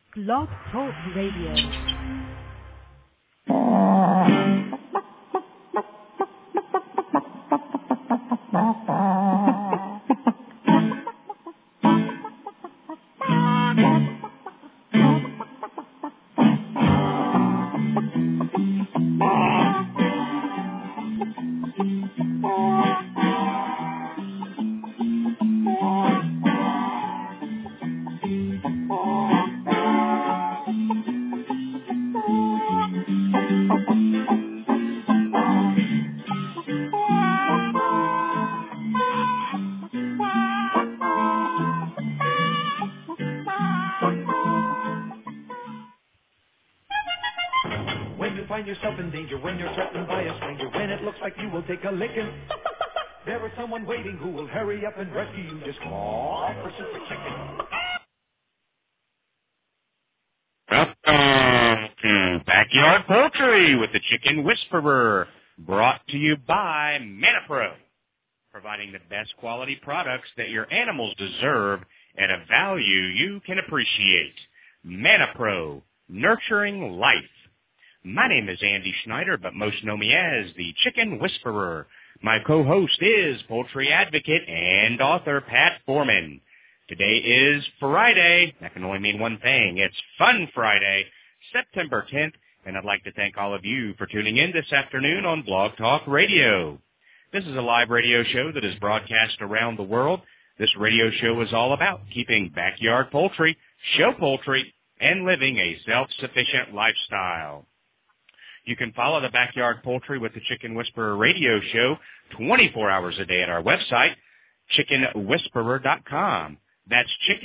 Blog Talk Radio. And rescue you, just call for Super Chicken. Welcome to Backyard Poultry with the Chicken Whisperer, brought to you by ManaPro, providing the best quality products that your animals deserve at a value you can appreciate. ManaPro, nurturing life. My name is Andy Schneider, but most know me as the Chicken Whisperer. My co-host is poultry advocate and author Pat Foreman. Today is Friday. That can only mean one thing. It's Fun Friday, September 10th, and I'd like to thank all of you for tuning in this afternoon on Blog Talk Radio. This is a live radio show that is broadcast around the world. This radio show is all about keeping backyard poultry, show poultry, and living a self-sufficient lifestyle. You can follow the Backyard Poultry with the Chicken Whisperer radio show 24 hours a day at our website, chickenwhisperer.com. That's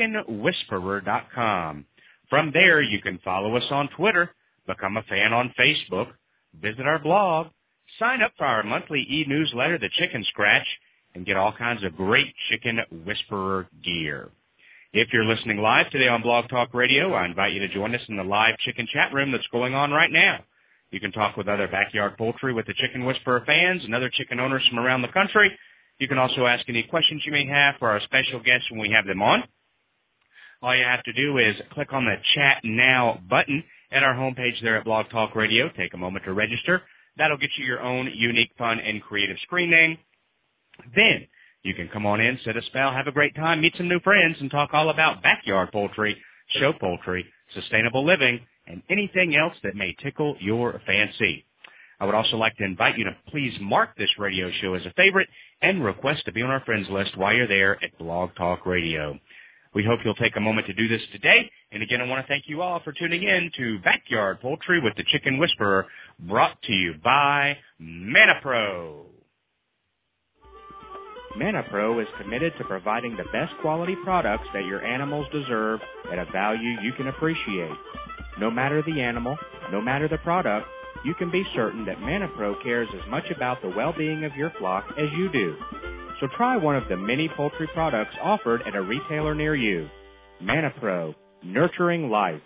chickenwhisperer.com. From there, you can follow us on Twitter, become a fan on Facebook, visit our blog, sign up for our monthly e-newsletter, The Chicken Scratch, and get all kinds of great Chicken Whisperer gear. If you're listening live today on Blog Talk Radio, I invite you to join us in the live chicken chat room that's going on right now. You can talk with other Backyard Poultry with the Chicken Whisperer fans and other chicken owners from around the country. You can also ask any questions you may have for our special guests when we have them on. All you have to do is click on the Chat Now button at our homepage there at Blog Talk Radio. Take a moment to register. That'll get you your own unique, fun, and creative screen name. Then you can come on in, sit a spell, have a great time, meet some new friends, and talk all about backyard poultry, show poultry, sustainable living, and anything else that may tickle your fancy. I would also like to invite you to please mark this radio show as a favorite and request to be on our friends list while you're there at Blog Talk Radio. We hope you'll take a moment to do this today. And again, I want to thank you all for tuning in to Backyard Poultry with the Chicken Whisperer, brought to you by ManaPro. ManaPro is committed to providing the best quality products that your animals deserve at a value you can appreciate. No matter the animal, no matter the product, you can be certain that ManaPro cares as much about the well-being of your flock as you do. So try one of the many poultry products offered at a retailer near you. ManaPro, nurturing life.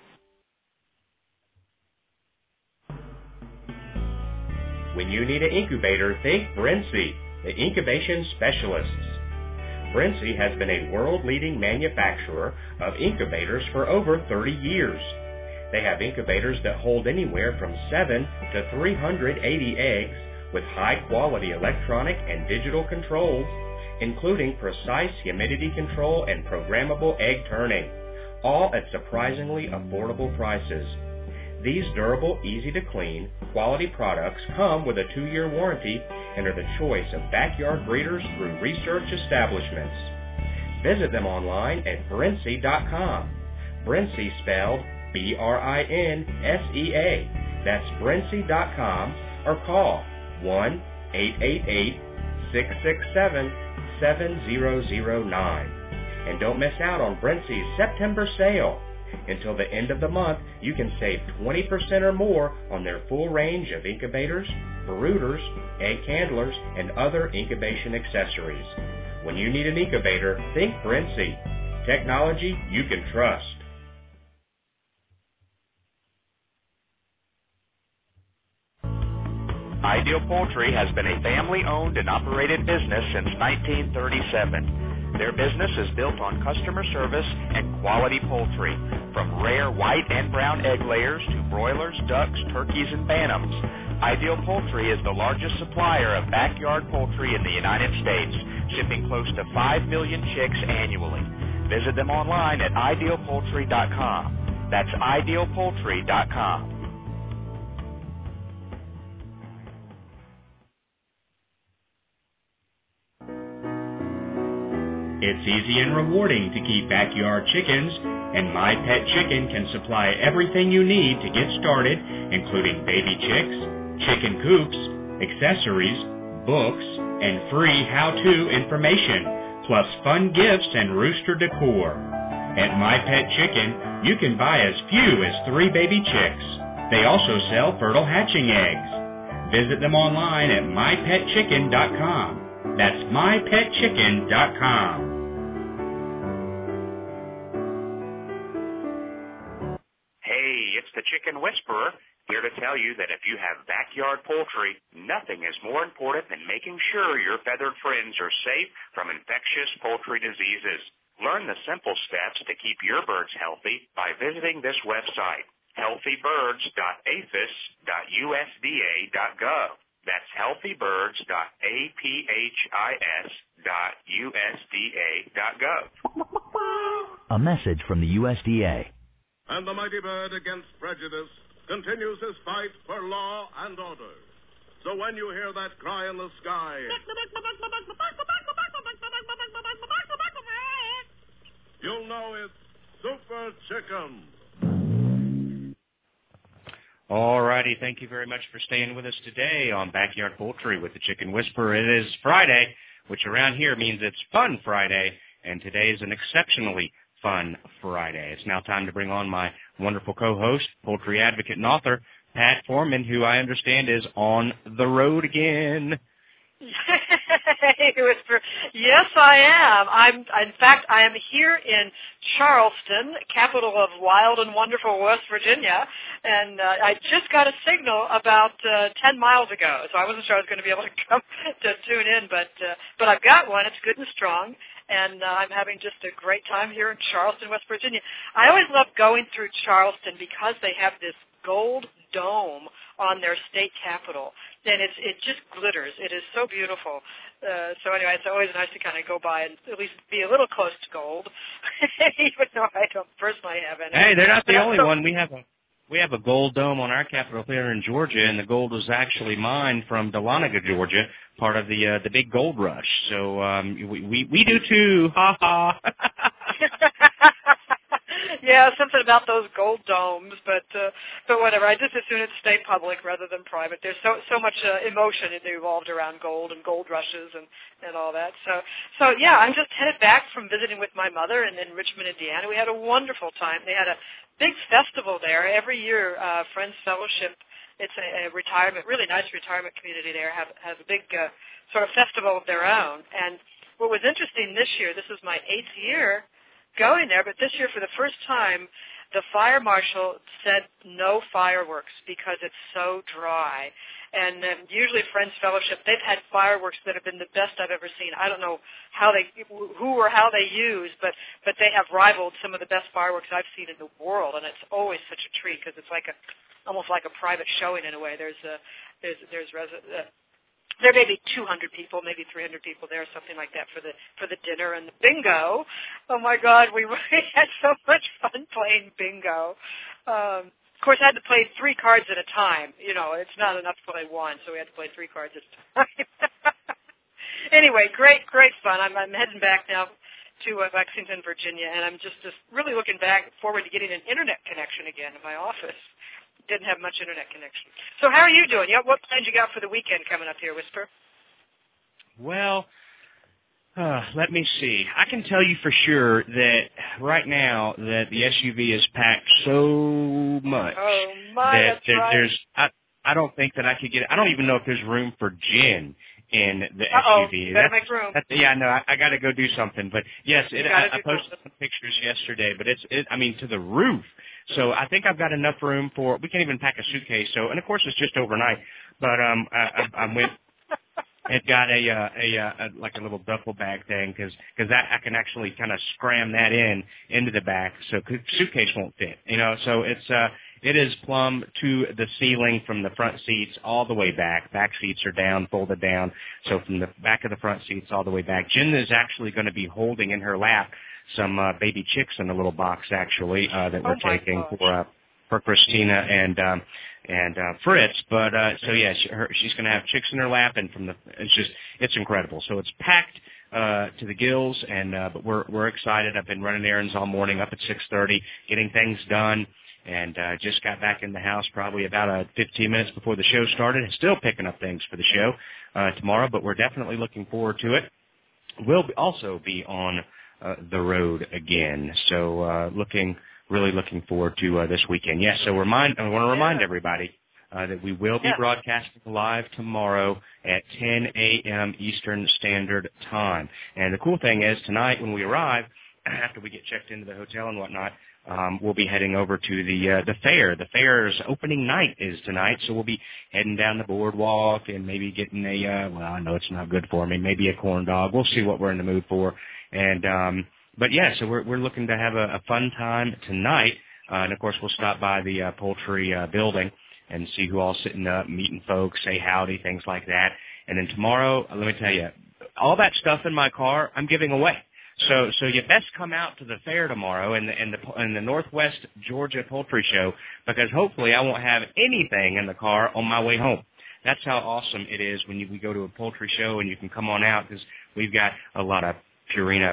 When you need an incubator, think Brinsea, the incubation specialists. Brinsea has been a world-leading manufacturer of incubators for over 30 years. They have incubators that hold anywhere from 7 to 380 eggs with high-quality electronic and digital controls, including precise humidity control and programmable egg turning, all at surprisingly affordable prices. These durable, easy-to-clean, quality products come with a 2-year warranty and are the choice of backyard breeders through research establishments. Visit them online at Brinsea.com. Brinsea spelled B-R-I-N-S-E-A. That's Brinsea.com, or call 1-888-667-7009. And don't miss out on Brinsea's September sale. Until the end of the month, you can save 20% or more on their full range of incubators, brooders, egg handlers, and other incubation accessories. When you need an incubator, think Brinsea. Technology you can trust. Ideal Poultry has been a family-owned and operated business since 1937. Their business is built on customer service and quality poultry, from rare white and brown egg layers to broilers, ducks, turkeys, and bantams. Ideal Poultry is the largest supplier of backyard poultry in the United States, shipping close to 5 million chicks annually. Visit them online at idealpoultry.com. That's idealpoultry.com. It's easy and rewarding to keep backyard chickens, and My Pet Chicken can supply everything you need to get started, including baby chicks, chicken coops, accessories, books, and free how-to information, plus fun gifts and rooster decor. At My Pet Chicken, you can buy as few as 3 baby chicks. They also sell fertile hatching eggs. Visit them online at mypetchicken.com. That's mypetchicken.com. Hey, it's the Chicken Whisperer, here to tell you that if you have backyard poultry, nothing is more important than making sure your feathered friends are safe from infectious poultry diseases. Learn the simple steps to keep your birds healthy by visiting this website, healthybirds.aphis.usda.gov. That's healthybirds.aphis.usda.gov. A message from the USDA. And the mighty bird against prejudice continues his fight for law and order. So when you hear that cry in the sky, you'll know it's Super Chicken. All righty, thank you very much for staying with us today on Backyard Poultry with the Chicken Whisperer. It is Friday, which around here means it's Fun Friday, and today is an exceptionally fun Friday. It's now time to bring on my wonderful co-host, poultry advocate and author, Pat Foreman, who I understand is on the road again. Hey, Whisper. Yes, I am. In fact, I am here in Charleston, capital of wild and wonderful West Virginia, and I just got a signal about 10 miles ago, so I wasn't sure I was going to be able to come to tune in, but I've got one. It's good and strong, and I'm having just a great time here in Charleston, West Virginia. I always love going through Charleston because they have this gold dome on their state capitol, and it just glitters. It is so beautiful. So anyway, it's always nice to kind of go by and at least be a little close to gold, even though I don't personally have any. Hey, they're not the only one. We have a gold dome on our capitol here in Georgia, and the gold was actually mined from Dahlonega, Georgia, part of the big gold rush. So we do too. Ha ha. Yeah, something about those gold domes, but whatever. I just as soon it stay public rather than private. There's so much emotion involved around gold and gold rushes and all that. So yeah, I'm just headed back from visiting with my mother in Richmond, Indiana. We had a wonderful time. They had a big festival there every year. Friends Fellowship. It's a retirement, really nice retirement community there. Has a big sort of festival of their own. And what was interesting this year, this is my 8th year going there, but this year for the first time, the fire marshal said no fireworks because it's so dry. And usually Friends Fellowship, they've had fireworks that have been the best I've ever seen. I don't know who or how they use, but they have rivaled some of the best fireworks I've seen in the world, and it's always such a treat because it's almost like a private showing in a way. There may be 200 people, maybe 300 people there, something like that for the dinner and the bingo. Oh my God, we had so much fun playing bingo. Of course, I had to play 3 cards at a time. You know, it's not enough to play one, so we had to play 3 cards at a time. Anyway, great fun. I'm heading back now to Lexington, Virginia, and I'm just really looking forward to getting an internet connection again in my office. Didn't have much internet connection. So how are you doing? What plans you got for the weekend coming up here, Whisper? Well, let me see. I can tell you for sure that right now that the SUV is packed so much that there's I don't think that I could get. I don't even know if there's room for gin in the SUV. Better make room. Yeah, no, I got to go do something. But yes, I posted some pictures yesterday, but it's to the roof. So I think I've got enough room we can't even pack a suitcase. So, and of course it's just overnight. But I went had got a like a little duffel bag thing because that I can actually kind of scram that into the back, so suitcase won't fit. So it is plumb to the ceiling from the front seats all the way back. Back seats are down, folded down, so from the back of the front seats all the way back. Jen is actually going to be holding in her lap some baby chicks in a little box actually that we're taking for Christina and Fritz. But so yeah, she's going to have chicks in her lap, and it's incredible. So it's packed to the gills, and but we're excited. I've been running errands all morning, up at 6:30, getting things done, and just got back in the house probably about 15 minutes before the show started. Still picking up things for the show tomorrow, but we're definitely looking forward to it. We'll also be on the road again, so really looking forward to this weekend. Yes, so I want to remind everybody that we will be broadcasting live tomorrow at 10 a.m. Eastern Standard Time. And the cool thing is, tonight when we arrive, after we get checked into the hotel and whatnot, we'll be heading over to the fair. The fair's opening night is tonight, so we'll be heading down the boardwalk and maybe getting I know it's not good for me, maybe a corn dog. We'll see what we're in the mood for. And but yeah, so we're looking to have a fun time tonight, and of course we'll stop by the poultry building and see who all's sitting up, meeting folks, say howdy, things like that. And then tomorrow, let me tell you, all that stuff in my car I'm giving away. So you best come out to the fair tomorrow in the Northwest Georgia Poultry Show, because hopefully I won't have anything in the car on my way home. That's how awesome it is when we go to a poultry show and you can come on out, because we've got a lot of Purina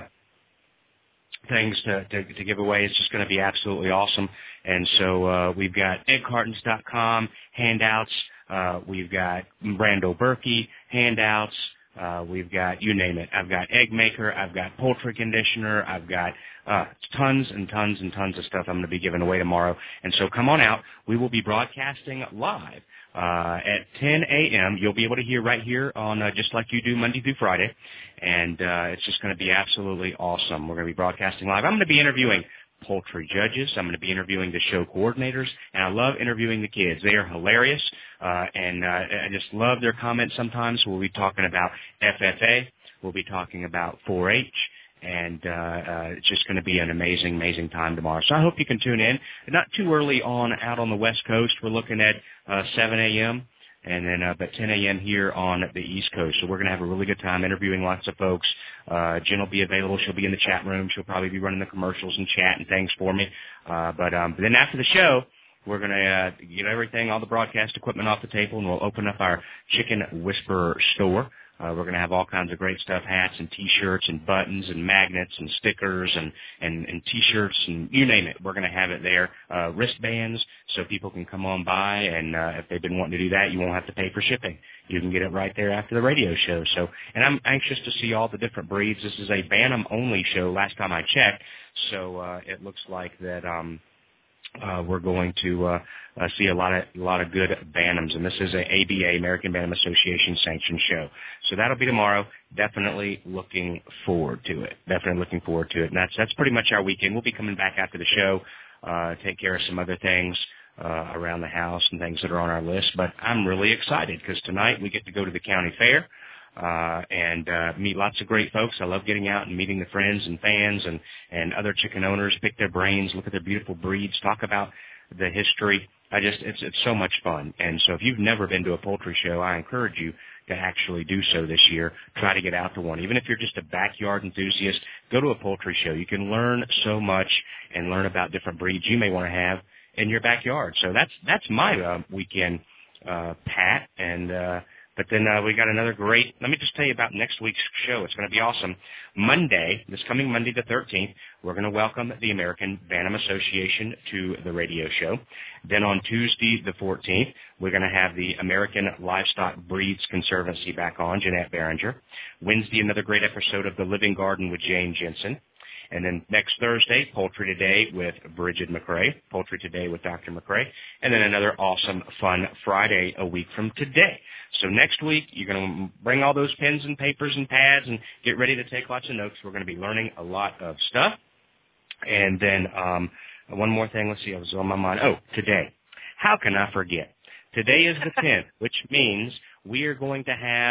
things to give away. It's just going to be absolutely awesome. And so we've got eggcartons.com handouts. We've got Brando Berkey handouts. We've got, you name it. I've got Egg Maker. I've got poultry conditioner. I've got tons and tons and tons of stuff I'm going to be giving away tomorrow. And so come on out. We will be broadcasting live at 10 a.m. You'll be able to hear right here on just like you do Monday through Friday. And it's just going to be absolutely awesome. We're going to be broadcasting live. I'm going to be interviewing poultry judges. I'm going to be interviewing the show coordinators, and I love interviewing the kids. They are hilarious, and I just love their comments sometimes. We'll be talking about FFA. We'll be talking about 4-H, and it's just going to be an amazing, amazing time tomorrow. So I hope you can tune in. Not too early out on the West Coast. We're looking at 7 a.m., and then but 10 a.m. here on the East Coast. So we're going to have a really good time interviewing lots of folks. Jen will be available. She'll be in the chat room. She'll probably be running the commercials and chat and things for me. But then after the show, we're going to get everything, all the broadcast equipment off the table, and we'll open up our Chicken Whisperer store. We're going to have all kinds of great stuff, hats and T-shirts and buttons and magnets and stickers and T-shirts and you name it. We're going to have it there. Wristbands so people can come on by, and if they've been wanting to do that, you won't have to pay for shipping. You can get it right there after the radio show. So, and I'm anxious to see all the different breeds. This is a Bantam-only show last time I checked, so it looks like that we're going to see a lot of good Bantams, and this is a ABA, American Bantam Association sanctioned show. So that'll be tomorrow. Definitely looking forward to it. And that's pretty much our weekend. We'll be coming back after the show, take care of some other things around the house and things that are on our list. But I'm really excited because tonight we get to go to the county fair and meet lots of great folks. I love getting out and meeting the friends and fans and other chicken owners, pick their brains, look at their beautiful breeds, talk about the history. It's so much fun. And so if you've never been to a poultry show, I encourage you to actually do so this year. Try to get out to one. Even if you're just a backyard enthusiast, go to a poultry show. You can learn so much and learn about different breeds you may want to have in your backyard. So that's my weekend, Pat. And but then we got another great, let me just tell you about next week's show. It's going to be awesome. This coming Monday the 13th, we're going to welcome the American Bantam Association to the radio show. Then on Tuesday the 14th, we're going to have the American Livestock Breeds Conservancy back on, Jeanette Behringer. Wednesday, another great episode of The Living Garden with Jane Jensen. And then next Thursday, Poultry Today with Bridget McRae, Poultry Today with Dr. McRae, and then another awesome, fun Friday a week from today. So next week, you're going to bring all those pens and papers and pads and get ready to take lots of notes. We're going to be learning a lot of stuff. And then one more thing. Let's see, I was on my mind. Oh, today. How can I forget? Today is the 10th, which means we are going to have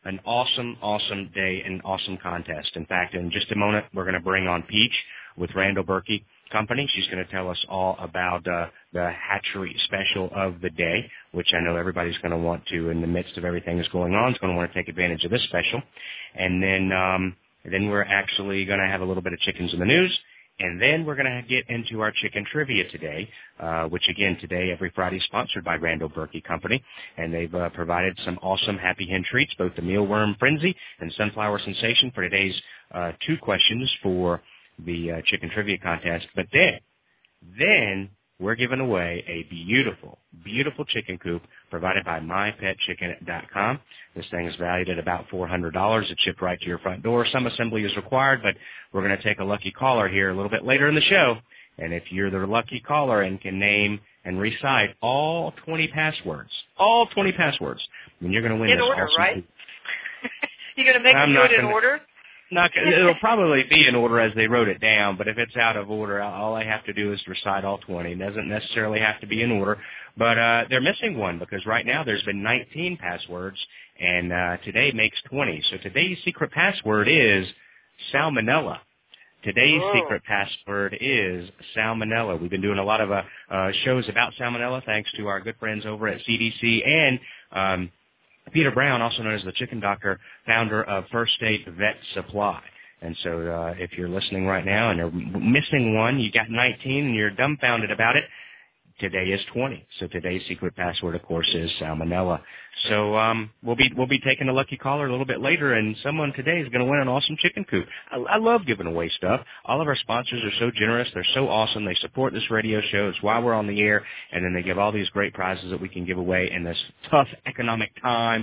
an awesome, awesome day and awesome contest. In fact, in just a moment, we're going to bring on Peach with Randall Berkey Company. She's going to tell us all about the hatchery special of the day, which I know everybody's going to want to, in the midst of everything that's going on, is going to want to take advantage of this special. And then we're actually going to have a little bit of chickens in the news. And then we're going to get into our chicken trivia today, which, again, today, every Friday, is sponsored by Randall Berkey Company. And they've provided some awesome Happy Hen treats, both the Mealworm Frenzy and Sunflower Sensation, for today's 2 questions for the chicken trivia contest. But then we're giving away a beautiful, beautiful chicken coop provided by MyPetChicken.com. This thing is valued at about $400. It's shipped right to your front door. Some assembly is required, but we're going to take a lucky caller here a little bit later in the show. And if you're the lucky caller and can name and recite all 20 passwords, then you're going to win in this order, awesome right? coop. You're going to make me do it in order? It'll probably be in order as they wrote it down, but if it's out of order, all I have to do is recite all 20. It doesn't necessarily have to be in order, but they're missing one because right now there's been 19 passwords, and today makes 20. So today's secret password is salmonella. Today's secret password is salmonella. We've been doing a lot of shows about salmonella thanks to our good friends over at CDC and Peter Brown, also known as the Chicken Doctor, founder of First State Vet Supply. And so if you're listening right now and you're missing one, you got 19 and you're dumbfounded about it, today is 20. So today's secret password, of course, is salmonella. So we'll be taking a lucky caller a little bit later, and someone today is going to win an awesome chicken coop. I love giving away stuff. All of our sponsors are so generous. They're so awesome. They support this radio show. It's why we're on the air, and then they give all these great prizes that we can give away in this tough economic time.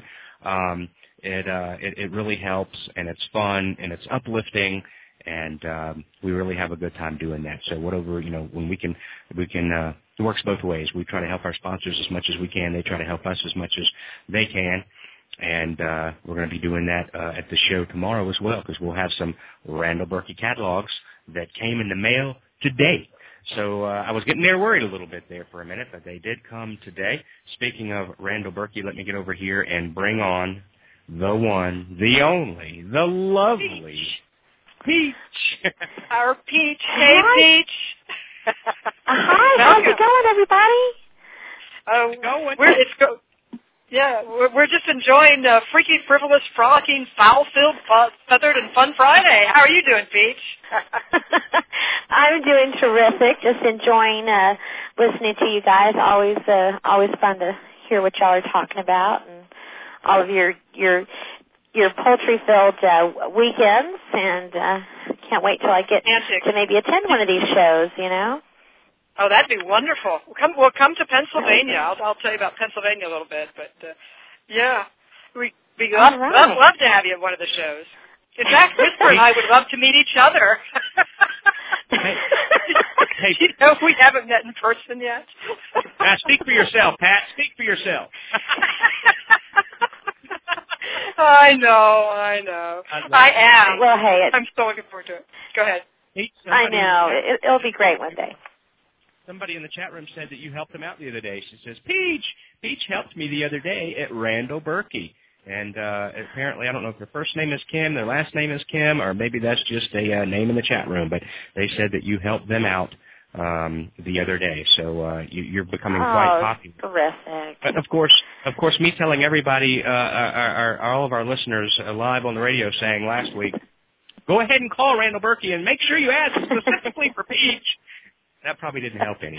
It really helps, and it's fun, and it's uplifting, and we really have a good time doing that. So whatever, when we can. It works both ways. We try to help our sponsors as much as we can. They try to help us as much as they can. And we're going to be doing that at the show tomorrow as well, because we'll have some Randall Berkey catalogs that came in the mail today. So I was getting there worried a little bit there for a minute, but they did come today. Speaking of Randall Berkey, let me get over here and bring on the one, the only, the lovely Peach. Our Peach. Hey, Peach. Hi, how's it going, everybody? We're just enjoying freaky, frivolous, frolicking, foul-filled, feathered, and fun Friday. How are you doing, Peach? I'm doing terrific. Just enjoying listening to you guys. Always fun to hear what y'all are talking about, and all of your poultry-filled weekends, and can't wait till I get to maybe attend one of these shows, Oh, that'd be wonderful. We'll come to Pennsylvania. I'll tell you about Pennsylvania a little bit, but we'd love to have you at one of the shows. In fact, Whisper and I would love to meet each other. Hey, we haven't met in person yet. Now, speak for yourself, Pat. Speak for yourself. I know. I am. Well, hey, I'm so looking forward to it. Go ahead. I know. It'll be great one day. Somebody in the chat room said that you helped him out the other day. She says, Peach helped me the other day at Randall Berkey. And apparently, I don't know if their first name is Kim, their last name is Kim, or maybe that's just a name in the chat room. But they said that you helped them out the other day. So you're becoming quite popular. Terrific. But of course, me telling everybody, all of our listeners live on the radio saying last week, go ahead and call Randall Berkey and make sure you ask specifically for Peach. That probably didn't help any.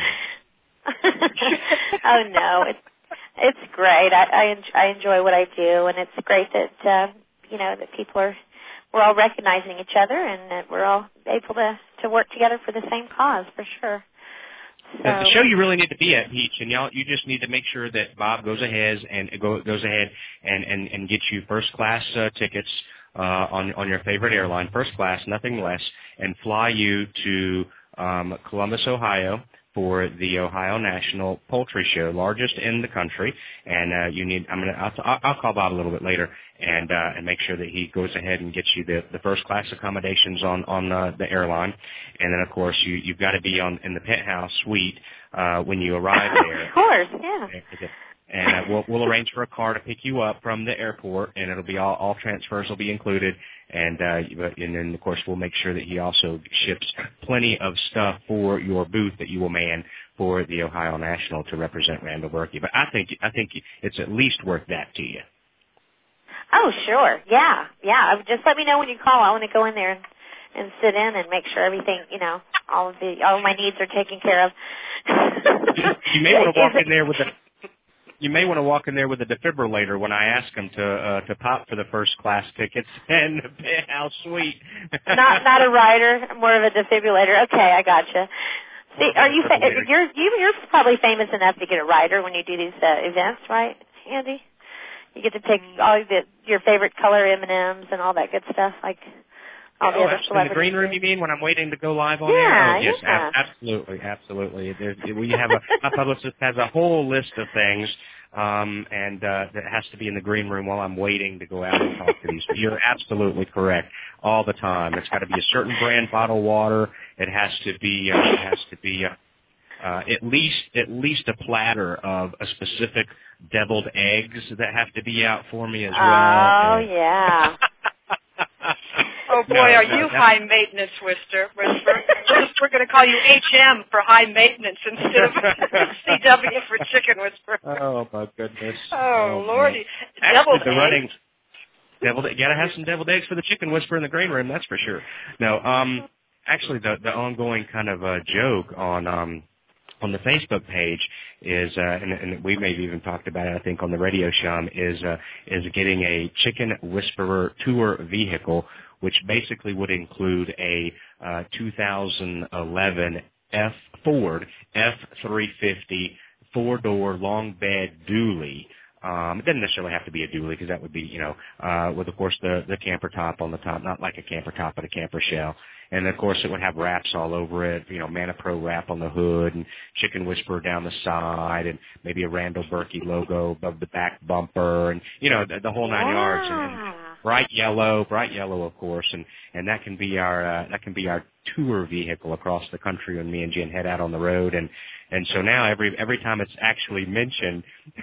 Oh no, it's great. I enjoy what I do, and it's great that that we're all recognizing each other, and that we're all able to work together for the same cause, for sure. So, the show you really need to be at, Peach, and you just need to make sure that Bob goes ahead and gets you first class tickets on your favorite airline, first class, nothing less, and fly you to Columbus, Ohio, for the Ohio National Poultry Show, largest in the country. And I'll call Bob a little bit later and make sure that he goes ahead and gets you the first class accommodations on the airline. And then of course you've got to be in the penthouse suite when you arrive there. Of course, yeah. and we'll arrange for a car to pick you up from the airport, and it'll be all transfers will be included, and then of course we'll make sure that he also ships plenty of stuff for your booth that you will man for the Ohio National to represent Randall Berkey. But I think it's at least worth that to you. Oh, sure. Yeah. Just let me know when you call. I want to go in there and sit in and make sure everything, all of my needs are taken care of. You may want to walk in there with You may want to walk in there with a defibrillator when I ask them to pop for the first class tickets. And how sweet! Not a rider, more of a defibrillator. Okay, I gotcha. See, you're probably famous enough to get a rider when you do these events, right, Andy? You get to take all your favorite color M&Ms and all that good stuff, like all the other celebrities. In the green room, you mean, when I'm waiting to go live on air? Oh, yes, absolutely. My publicist has a whole list of things, and that has to be in the green room while I'm waiting to go out and talk to these. You're absolutely correct. All the time. It's got to be a certain brand bottled water. It has to be at least a platter of a specific deviled eggs that have to be out for me as well. Oh, yeah. Oh, boy, are you high maintenance, Whisper. We're going to call you HM for high maintenance instead of CW for Chicken Whisperer. Oh, my goodness. Oh Lordy. Deviled eggs. You got to have some deviled eggs for the Chicken Whisperer in the green room, that's for sure. No, actually, the ongoing kind of joke on the Facebook page is, and we maybe even talked about it, I think, on the radio show, is getting a Chicken Whisperer tour vehicle, which basically would include a 2011 Ford F-350 four-door long bed dually. It doesn't necessarily have to be a dually because that would be, with, of course, the camper top on the top, not like a camper top, but a camper shell. And, of course, it would have wraps all over it, ManaPro wrap on the hood and Chicken Whisperer down the side and maybe a Randall Berkey logo above the back bumper and, the whole 9 yards. And bright yellow, of course. And that can be our tour vehicle across the country when me and Jen head out on the road. And so now every time it's actually mentioned,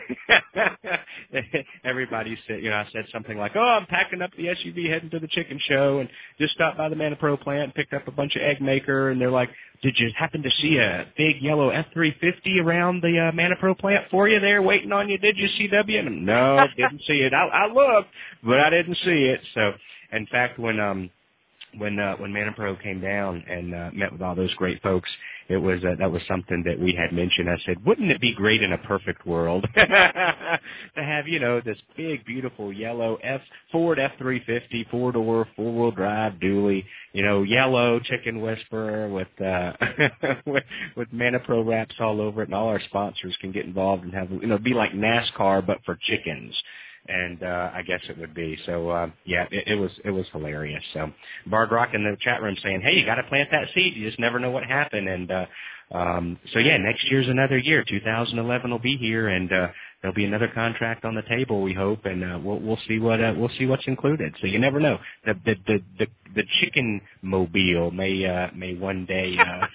everybody said, I said something like, "Oh, I'm packing up the SUV heading to the chicken show and just stopped by the ManaPro plant and picked up a bunch of egg maker." And they're like, "Did you happen to see a big yellow F-350 around the ManaPro plant for you there waiting on you? Did you, CW?" And no, didn't see it. I looked, but I didn't see it. So, in fact, when ManaPro came down and met with all those great folks, it was that was something that we had mentioned. I said, wouldn't it be great in a perfect world to have this big, beautiful yellow Ford F-350 four-door, four-wheel drive dually, yellow Chicken Whisperer with with ManaPro wraps all over it, and all our sponsors can get involved and have be like NASCAR but for chickens. And I guess it would be. So, it was hilarious. So, Bard Rock in the chat room saying, hey, you got to plant that seed. You just never know what happened. And next year's another year. 2011 will be here, and there'll be another contract on the table, we hope, and we'll see what's included. So you never know. The chicken mobile may one day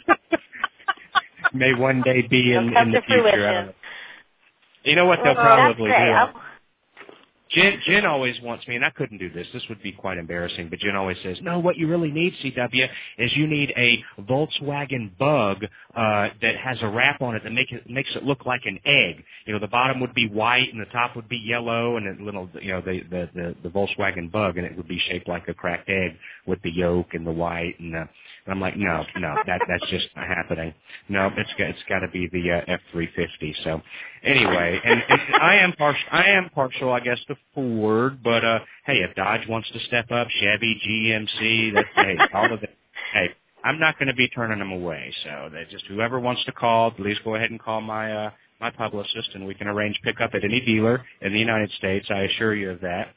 be in the future. I don't know. You know what they'll probably do? Jen always wants me, and I couldn't do this. This would be quite embarrassing, but Jen always says, no, what you really need, CW, is you need a Volkswagen Bug that has a wrap on it that makes it look like an egg. The bottom would be white and the top would be yellow, and a little, the Volkswagen Bug, and it would be shaped like a cracked egg with the yolk and the white. And I'm like, no, that's just not happening. No, it's got to be the F-350. So anyway, and I am partial, I guess, to Ford, but hey, if Dodge wants to step up, Chevy, GMC, all of it. Hey, I'm not going to be turning them away. So just whoever wants to call, please go ahead and call my publicist, and we can arrange pickup at any dealer in the United States. I assure you of that.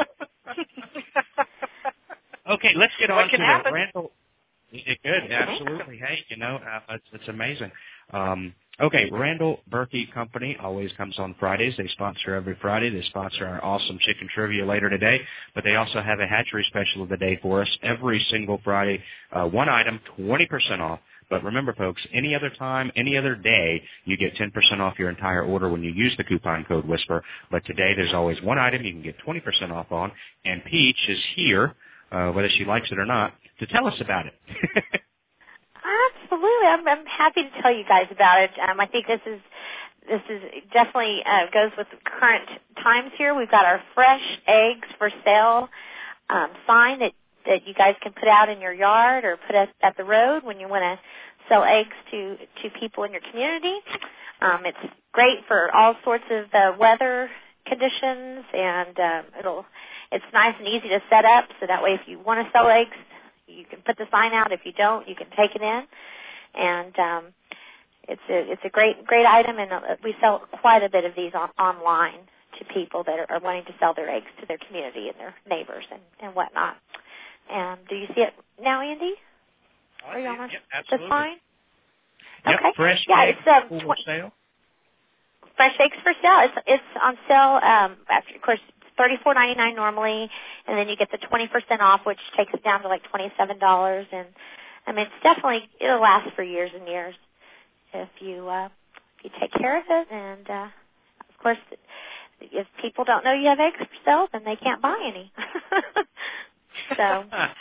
Okay, let's get on to the Randall. It could, absolutely. Hey, it's amazing. Okay, Randall Berkey Company always comes on Fridays. They sponsor every Friday. They sponsor our awesome chicken trivia later today, but they also have a hatchery special of the day for us every single Friday. One item, 20% off. But remember, folks, any other time, any other day, you get 10% off your entire order when you use the coupon code WHISPER. But today there's always one item you can get 20% off on, and Peach is here, whether she likes it or not, to tell us about it. Absolutely. I'm happy to tell you guys about it. I think this is definitely goes with the current times here. We've got our fresh eggs for sale sign that you guys can put out in your yard or put at the road when you want to sell eggs to people in your community. It's great for all sorts of weather conditions, and it's nice and easy to set up, so that way if you want to sell eggs, you can put the sign out. If you don't, you can take it in. And it's a great item, and we sell quite a bit of these online to people that are wanting to sell their eggs to their community and their neighbors and whatnot. And do you see it now, Andy? Are you on the sign? Yep, okay. Fresh eggs for sale. Fresh eggs for sale. It's on sale. Of course, $34.99 normally, and then you get the 20% off, which takes it down to like $27. And I mean, it's definitely, it'll last for years and years if you take care of it. And of course, if people don't know you have eggs for sale, then they can't buy any. So,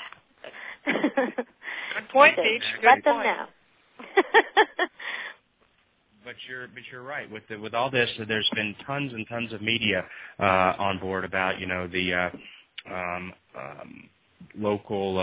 good point, Peach. Let them know. But you're right. With all this, there's been tons and tons of media on board about the local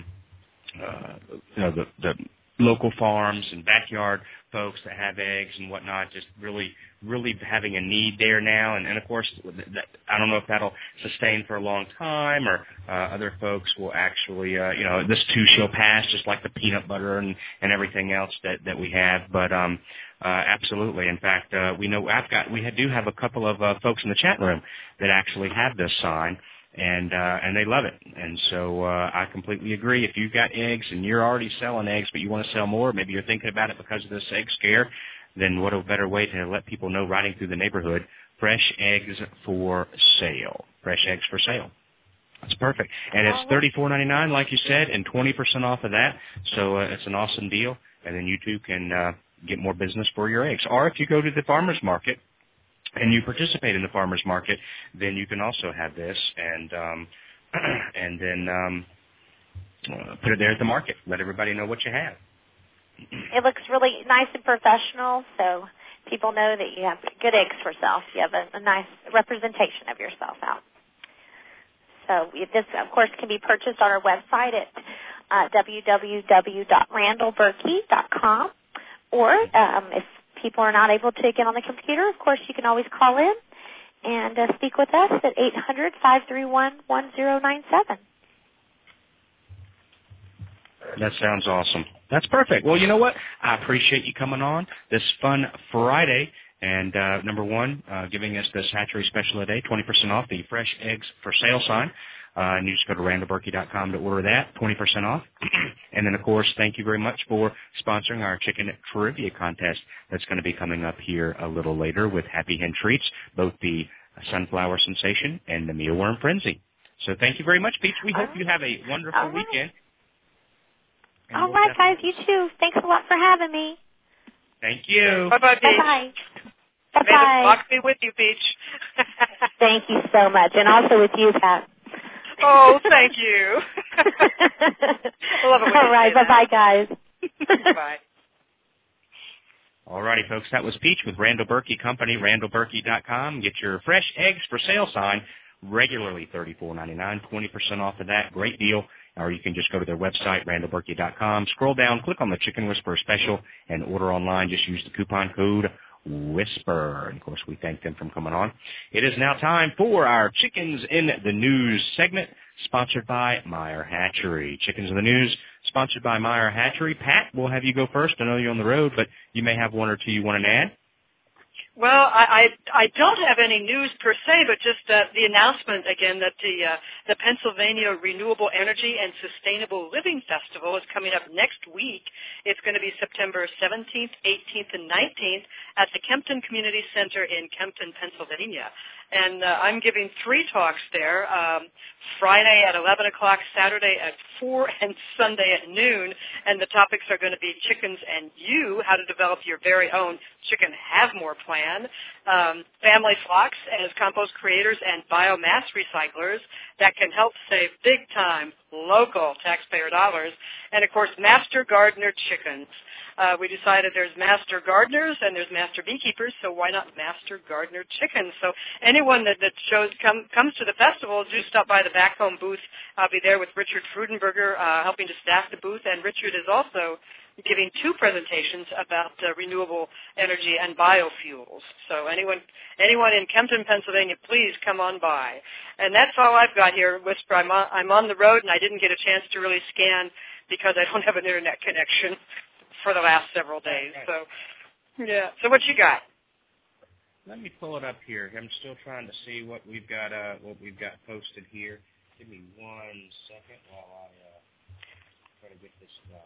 the local farms and backyard folks that have eggs and whatnot, just really having a need there now. And of course, I don't know if that'll sustain for a long time, or other folks will actually, this too shall pass, just like the peanut butter and everything else that we have. But absolutely. In fact, we do have a couple of folks in the chat room that actually have this sign. And they love it. And so I completely agree. If you've got eggs and you're already selling eggs, but you want to sell more, maybe you're thinking about it because of this egg scare, then what a better way to let people know riding through the neighborhood, fresh eggs for sale. Fresh eggs for sale. That's perfect. And it's $34.99, like you said, and 20% off of that. So it's an awesome deal. And then you too can get more business for your eggs. Or if you go to the farmer's market, and you participate in the farmer's market, then you can also have this and then put it there at the market. Let everybody know what you have. It looks really nice and professional, so people know that you have good eggs for sale. You have a nice representation of yourself out. So this, of course, can be purchased on our website at www.randallberkey.com, or if people are not able to get on the computer, of course, you can always call in and speak with us at 800-531-1097. That sounds awesome. That's perfect. Well, you know what? I appreciate you coming on this fun Friday. And number one, giving us this hatchery special today, 20% off the fresh eggs for sale sign. And you just go to randallberkey.com to order that, 20% off. And then, of course, thank you very much for sponsoring our chicken trivia contest that's going to be coming up here a little later with Happy Hen Treats, both the Sunflower Sensation and the Mealworm Frenzy. So thank you very much, Peach. We hope you have a wonderful weekend. And all right, guys, you too. Thanks a lot for having me. Thank you. Bye-bye, Peach. Bye-bye. May the luck be with you, Peach. Thank you so much, and also with you, Pat. Oh, thank you. I love it. All right, bye-bye, guys. Bye. All righty, folks. That was Peach with Randall Berkey Company, randallberkey.com. Get your fresh eggs for sale sign, regularly $34.99, 20% off of that. Great deal. Or you can just go to their website, randallberkey.com. Scroll down, click on the Chicken Whisperer special, and order online. Just use the coupon code WHISPER. And, of course, we thank them for coming on. It is now time for our Chickens in the News segment, sponsored by Meyer Hatchery. Chickens in the News, sponsored by Meyer Hatchery. Pat, we'll have you go first. I know you're on the road, but you may have one or two you want to add. Well, I don't have any news per se, but just the announcement again that the Pennsylvania Renewable Energy and Sustainable Living Festival is coming up next week. It's going to be September 17th, 18th, and 19th at the Kempton Community Center in Kempton, Pennsylvania. And I'm giving 3 talks there, Friday at 11 o'clock, Saturday at 4, and Sunday at noon. And the topics are going to be chickens and you, how to develop your very own chicken have more plan, family flocks as compost creators and biomass recyclers that can help save big-time local taxpayer dollars, and, of course, master gardener chickens. We decided there's master gardeners and there's master beekeepers, so why not master gardener chickens? So anyone that comes to the festival, do stop by the back home booth. I'll be there with Richard Frudenberger helping to staff the booth, and Richard is also giving 2 presentations about renewable energy and biofuels. So anyone in Kempton, Pennsylvania, please come on by. And that's all I've got here, Whisper. I'm on the road, and I didn't get a chance to really scan because I don't have an internet connection for the last several days. So, yeah. So what you got? Let me pull it up here. I'm still trying to see what we've got posted here. Give me 1 second while I try to get this done.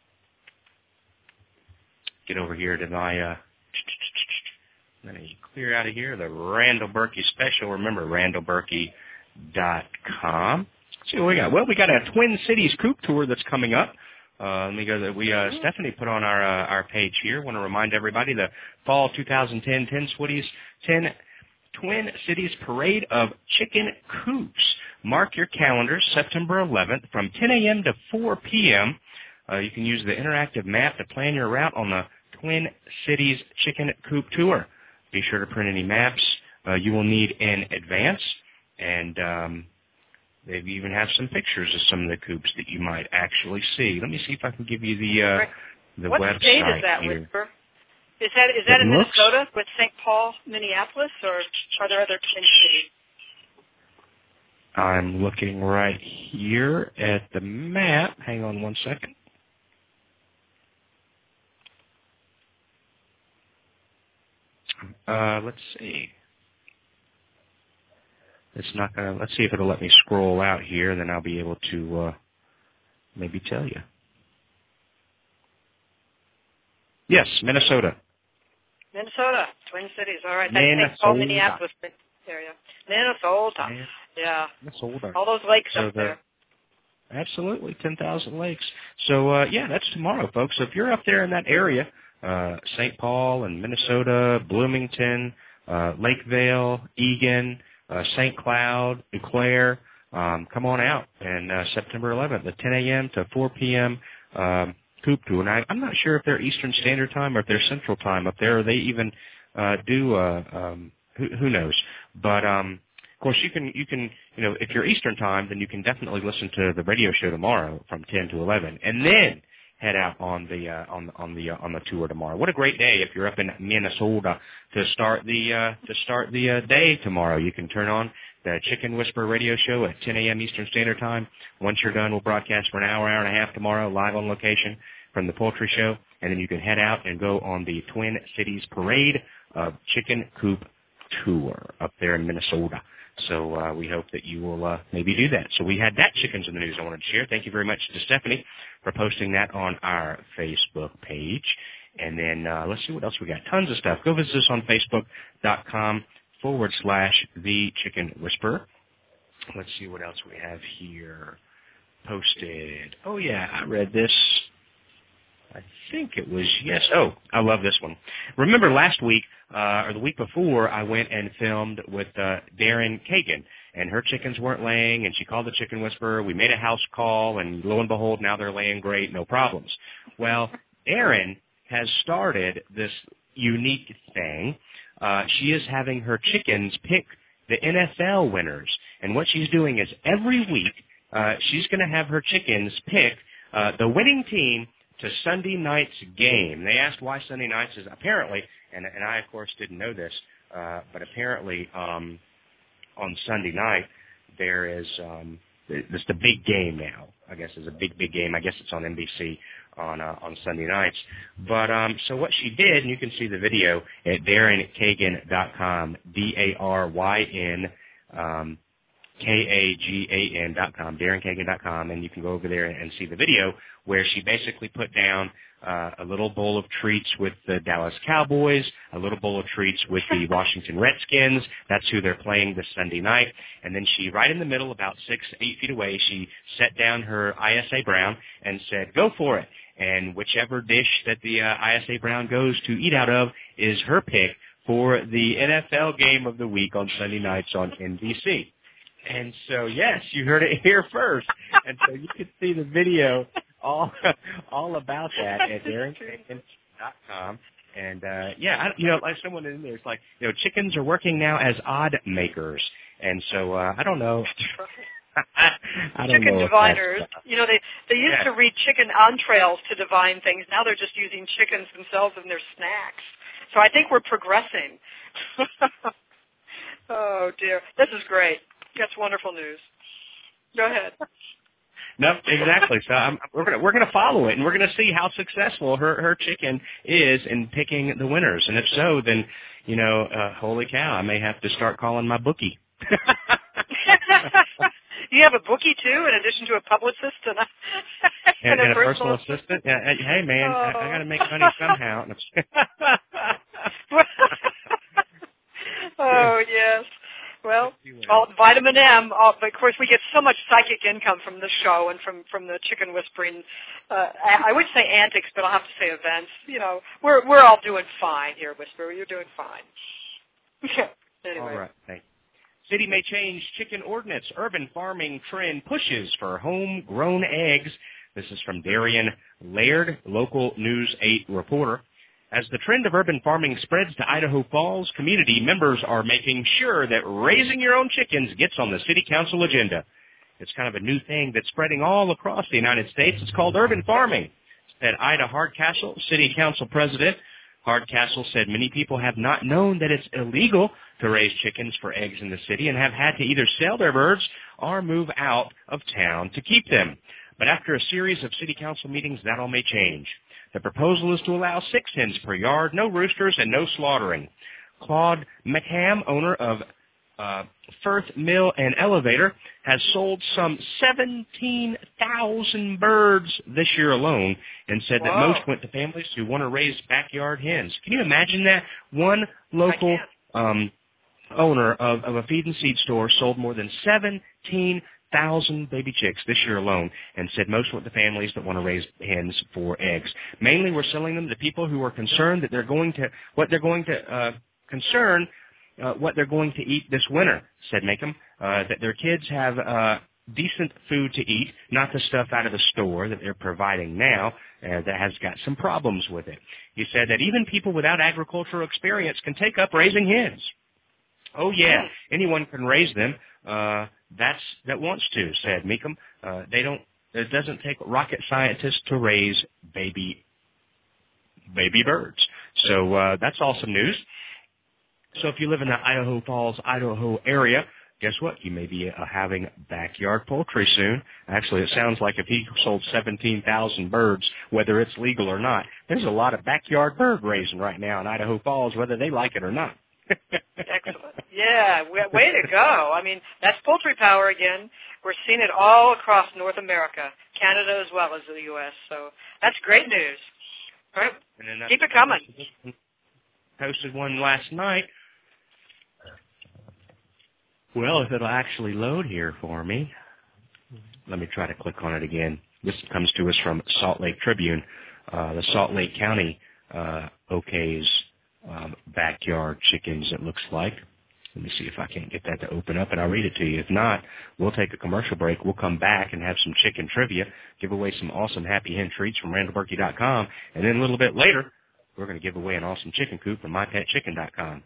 Get over here to my let me clear out of here the Randall Berkey special. Remember, randallberkey.com. See what we got. Well, we got a Twin Cities Coop Tour that's coming up. Let me go. Stephanie put on our page here. Want to remind everybody the fall 2010 10 Twin Cities Parade of Chicken Coops. Mark your calendars, September 11th, from 10 a.m. to 4 p.m. You can use the interactive map to plan your route on the Twin Cities Chicken Coop Tour. Be sure to print any maps you will need in advance, and they even have some pictures of some of the coops that you might actually see. Let me see if I can give you the website. What state is that, here. Whisper? Is that in Minnesota with St. Paul, Minneapolis, or are there other Twin cities? I'm looking right here at the map. Hang on 1 second. Let's see. It's not gonna. Let's see if it'll let me scroll out here. Then I'll be able to maybe tell you. Yes, Minnesota. Minnesota, Twin Cities. All right. Minnesota. St. Paul, Minneapolis area. Minnesota. Yeah. Minnesota. All those lakes up there. Absolutely, 10,000 lakes. So, that's tomorrow, folks. So if you're up there in that area, St. Paul and Minnesota, Bloomington, Lakeville, Eagan, St. Cloud, Eau Claire, come on out. And September 11th, at 10 a.m. to 4 p.m., Coop Tour. And I'm not sure if they're Eastern Standard Time or if they're Central Time up there, or they even who knows. But of course, you can if you're Eastern Time, then you can definitely listen to the radio show tomorrow from 10 to 11, and then head out on the tour tomorrow. What a great day if you're up in Minnesota to start the day tomorrow. You can turn on the Chicken Whisperer radio show at 10 a.m. Eastern Standard Time. Once you're done, we'll broadcast for an hour and a half tomorrow, live on location from the poultry show, and then you can head out and go on the Twin Cities Parade of Chicken Coop Tour up there in Minnesota. So we hope that you will maybe do that. So we had that Chickens in the News I wanted to share. Thank you very much to Stephanie for posting that on our Facebook page. And then let's see what else we got. Tons of stuff. Go visit us on Facebook.com/The Chicken Whisperer. Let's see what else we have here posted. Oh, yeah, I read this. I think it was, yes. Oh, I love this one. Remember last week, or the week before, I went and filmed with Darren Kagan, and her chickens weren't laying, and she called the Chicken Whisperer. We made a house call, and lo and behold, now they're laying great, no problems. Well, Erin has started this unique thing. She is having her chickens pick the NFL winners, and what she's doing is every week she's going to have her chickens pick the winning team to Sunday night's game. They asked why Sunday nights is apparently, and I, of course, didn't know this, but apparently on Sunday night there is it's the big game now. I guess it's a big game. I guess it's on NBC on Sunday nights. But so what she did, and you can see the video at DarrenKagan.com, DarynKagan.com, DarrenKagan.com, and you can go over there and see the video where she basically put down a little bowl of treats with the Dallas Cowboys, a little bowl of treats with the Washington Redskins. That's who they're playing this Sunday night. And then she, right in the middle, about 6-8 feet away, she set down her ISA Brown and said, "Go for it." And whichever dish that the ISA Brown goes to eat out of is her pick for the NFL game of the week on Sunday nights on NBC. And so, yes, you heard it here first. And so you can see the video all about that at DarrenChicken.com. And, like someone in there is like, chickens are working now as odd makers. And so I don't know. Chicken diviners. They used to read chicken entrails to divine things. Now they're just using chickens themselves in their snacks. So I think we're progressing. Oh, dear. This is great. That's wonderful news. Go ahead. No, exactly. So we're gonna follow it, and we're gonna see how successful her chicken is in picking the winners. And if so, then holy cow, I may have to start calling my bookie. You have a bookie too, in addition to a publicist and a personal assistant. Yeah, hey man, I got to make money somehow. Oh yes. Well, vitamin M. Of course, we get so much psychic income from this show and from the chicken whispering. I would say antics, but I'll have to say events. We're all doing fine here, Whisperer. You're doing fine. Anyway. All right. Thanks. City may change chicken ordinance. Urban farming trend pushes for homegrown eggs. This is from Darian Laird, local News 8 reporter. As the trend of urban farming spreads to Idaho Falls, community members are making sure that raising your own chickens gets on the city council agenda. It's kind of a new thing that's spreading all across the United States. It's called urban farming, said Ida Hardcastle, city council president. Hardcastle said many people have not known that it's illegal to raise chickens for eggs in the city and have had to either sell their birds or move out of town to keep them. But after a series of city council meetings, that all may change. The proposal is to allow 6 hens per yard, no roosters, and no slaughtering. Claude McHam, owner of Firth Mill and Elevator, has sold some 17,000 birds this year alone and said that most went to families who want to raise backyard hens. Can you imagine that? One local owner of a feed and seed store sold more than 17,000 baby chicks this year alone and said most went to families that want to raise hens for eggs. Mainly we're selling them to people who are concerned that what they're going to eat this winter, said Macomb, that their kids have decent food to eat, not the stuff out of the store that they're providing now that has got some problems with it. He said that even people without agricultural experience can take up raising hens. Oh, yeah, anyone can raise them that wants to, said Macomb. It doesn't take rocket scientists to raise baby birds. So that's awesome news. So if you live in the Idaho Falls, Idaho area, guess what? You may be having backyard poultry soon. Actually, it sounds like if he sold 17,000 birds, whether it's legal or not, there's a lot of backyard bird raising right now in Idaho Falls, whether they like it or not. Excellent. Yeah, way to go. I mean, that's poultry power again. We're seeing it all across North America, Canada as well as the U.S. So that's great news. All right, keep it coming. Posted one last night. Well, if it'll actually load here for me. Let me try to click on it again. This comes to us from Salt Lake Tribune. The Salt Lake County okays backyard chickens, it looks like. Let me see if I can't get that to open up, and I'll read it to you. If not, we'll take a commercial break. We'll come back and have some chicken trivia, give away some awesome Happy Hen treats from RandallBurkey.com, and then a little bit later, we're going to give away an awesome chicken coop from MyPetChicken.com.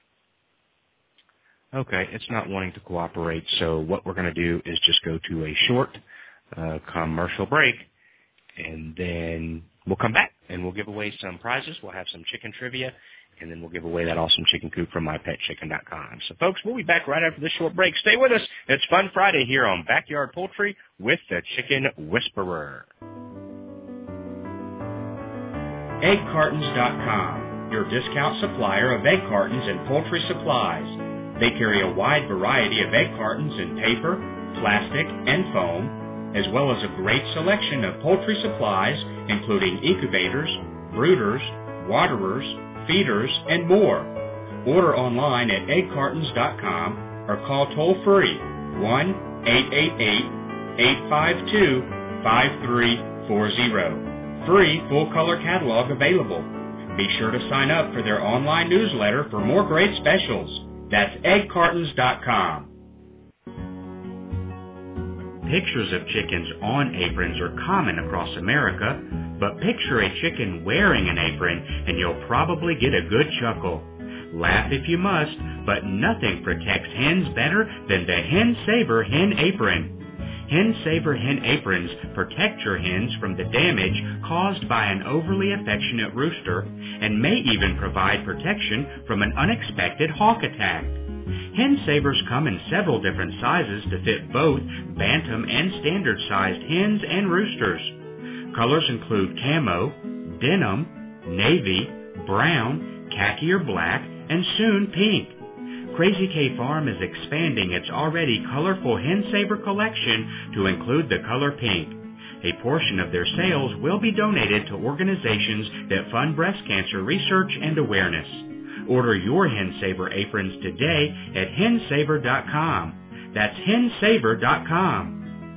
Okay, it's not wanting to cooperate, so what we're going to do is just go to a short commercial break, and then we'll come back, and we'll give away some prizes. We'll have some chicken trivia, and then we'll give away that awesome chicken coop from MyPetChicken.com. So, folks, we'll be back right after this short break. Stay with us. It's Fun Friday here on Backyard Poultry with the Chicken Whisperer. EggCartons.com, your discount supplier of egg cartons and poultry supplies. They carry a wide variety of egg cartons in paper, plastic, and foam, as well as a great selection of poultry supplies, including incubators, brooders, waterers, feeders, and more. Order online at eggcartons.com or call toll-free 1-888-852-5340. Free full-color catalog available. Be sure to sign up for their online newsletter for more great specials. That's eggcartons.com. Pictures of chickens on aprons are common across America, but picture a chicken wearing an apron and you'll probably get a good chuckle. Laugh if you must, but nothing protects hens better than the Hen Saver Hen Apron. Hen Saver Hen Aprons protect your hens from the damage caused by an overly affectionate rooster and may even provide protection from an unexpected hawk attack. Hen Savers come in several different sizes to fit both bantam and standard-sized hens and roosters. Colors include camo, denim, navy, brown, khaki or black, and soon pink. Crazy K Farm is expanding its already colorful Hen Saver collection to include the color pink. A portion of their sales will be donated to organizations that fund breast cancer research and awareness. Order your Hen Saver aprons today at hensaver.com. That's hensaver.com.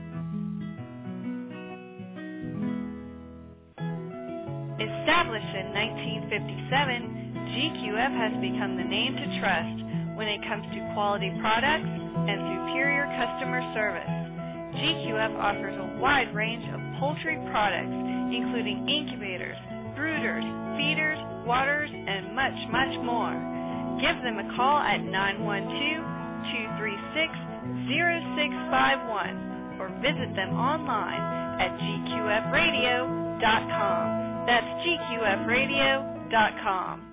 Established in 1957, GQF has become the name to trust when it comes to quality products and superior customer service. GQF offers a wide range of poultry products, including incubators, brooders, feeders, waters, and much, much more. Give them a call at 912-236-0651 or visit them online at gqfradio.com. That's gqfradio.com.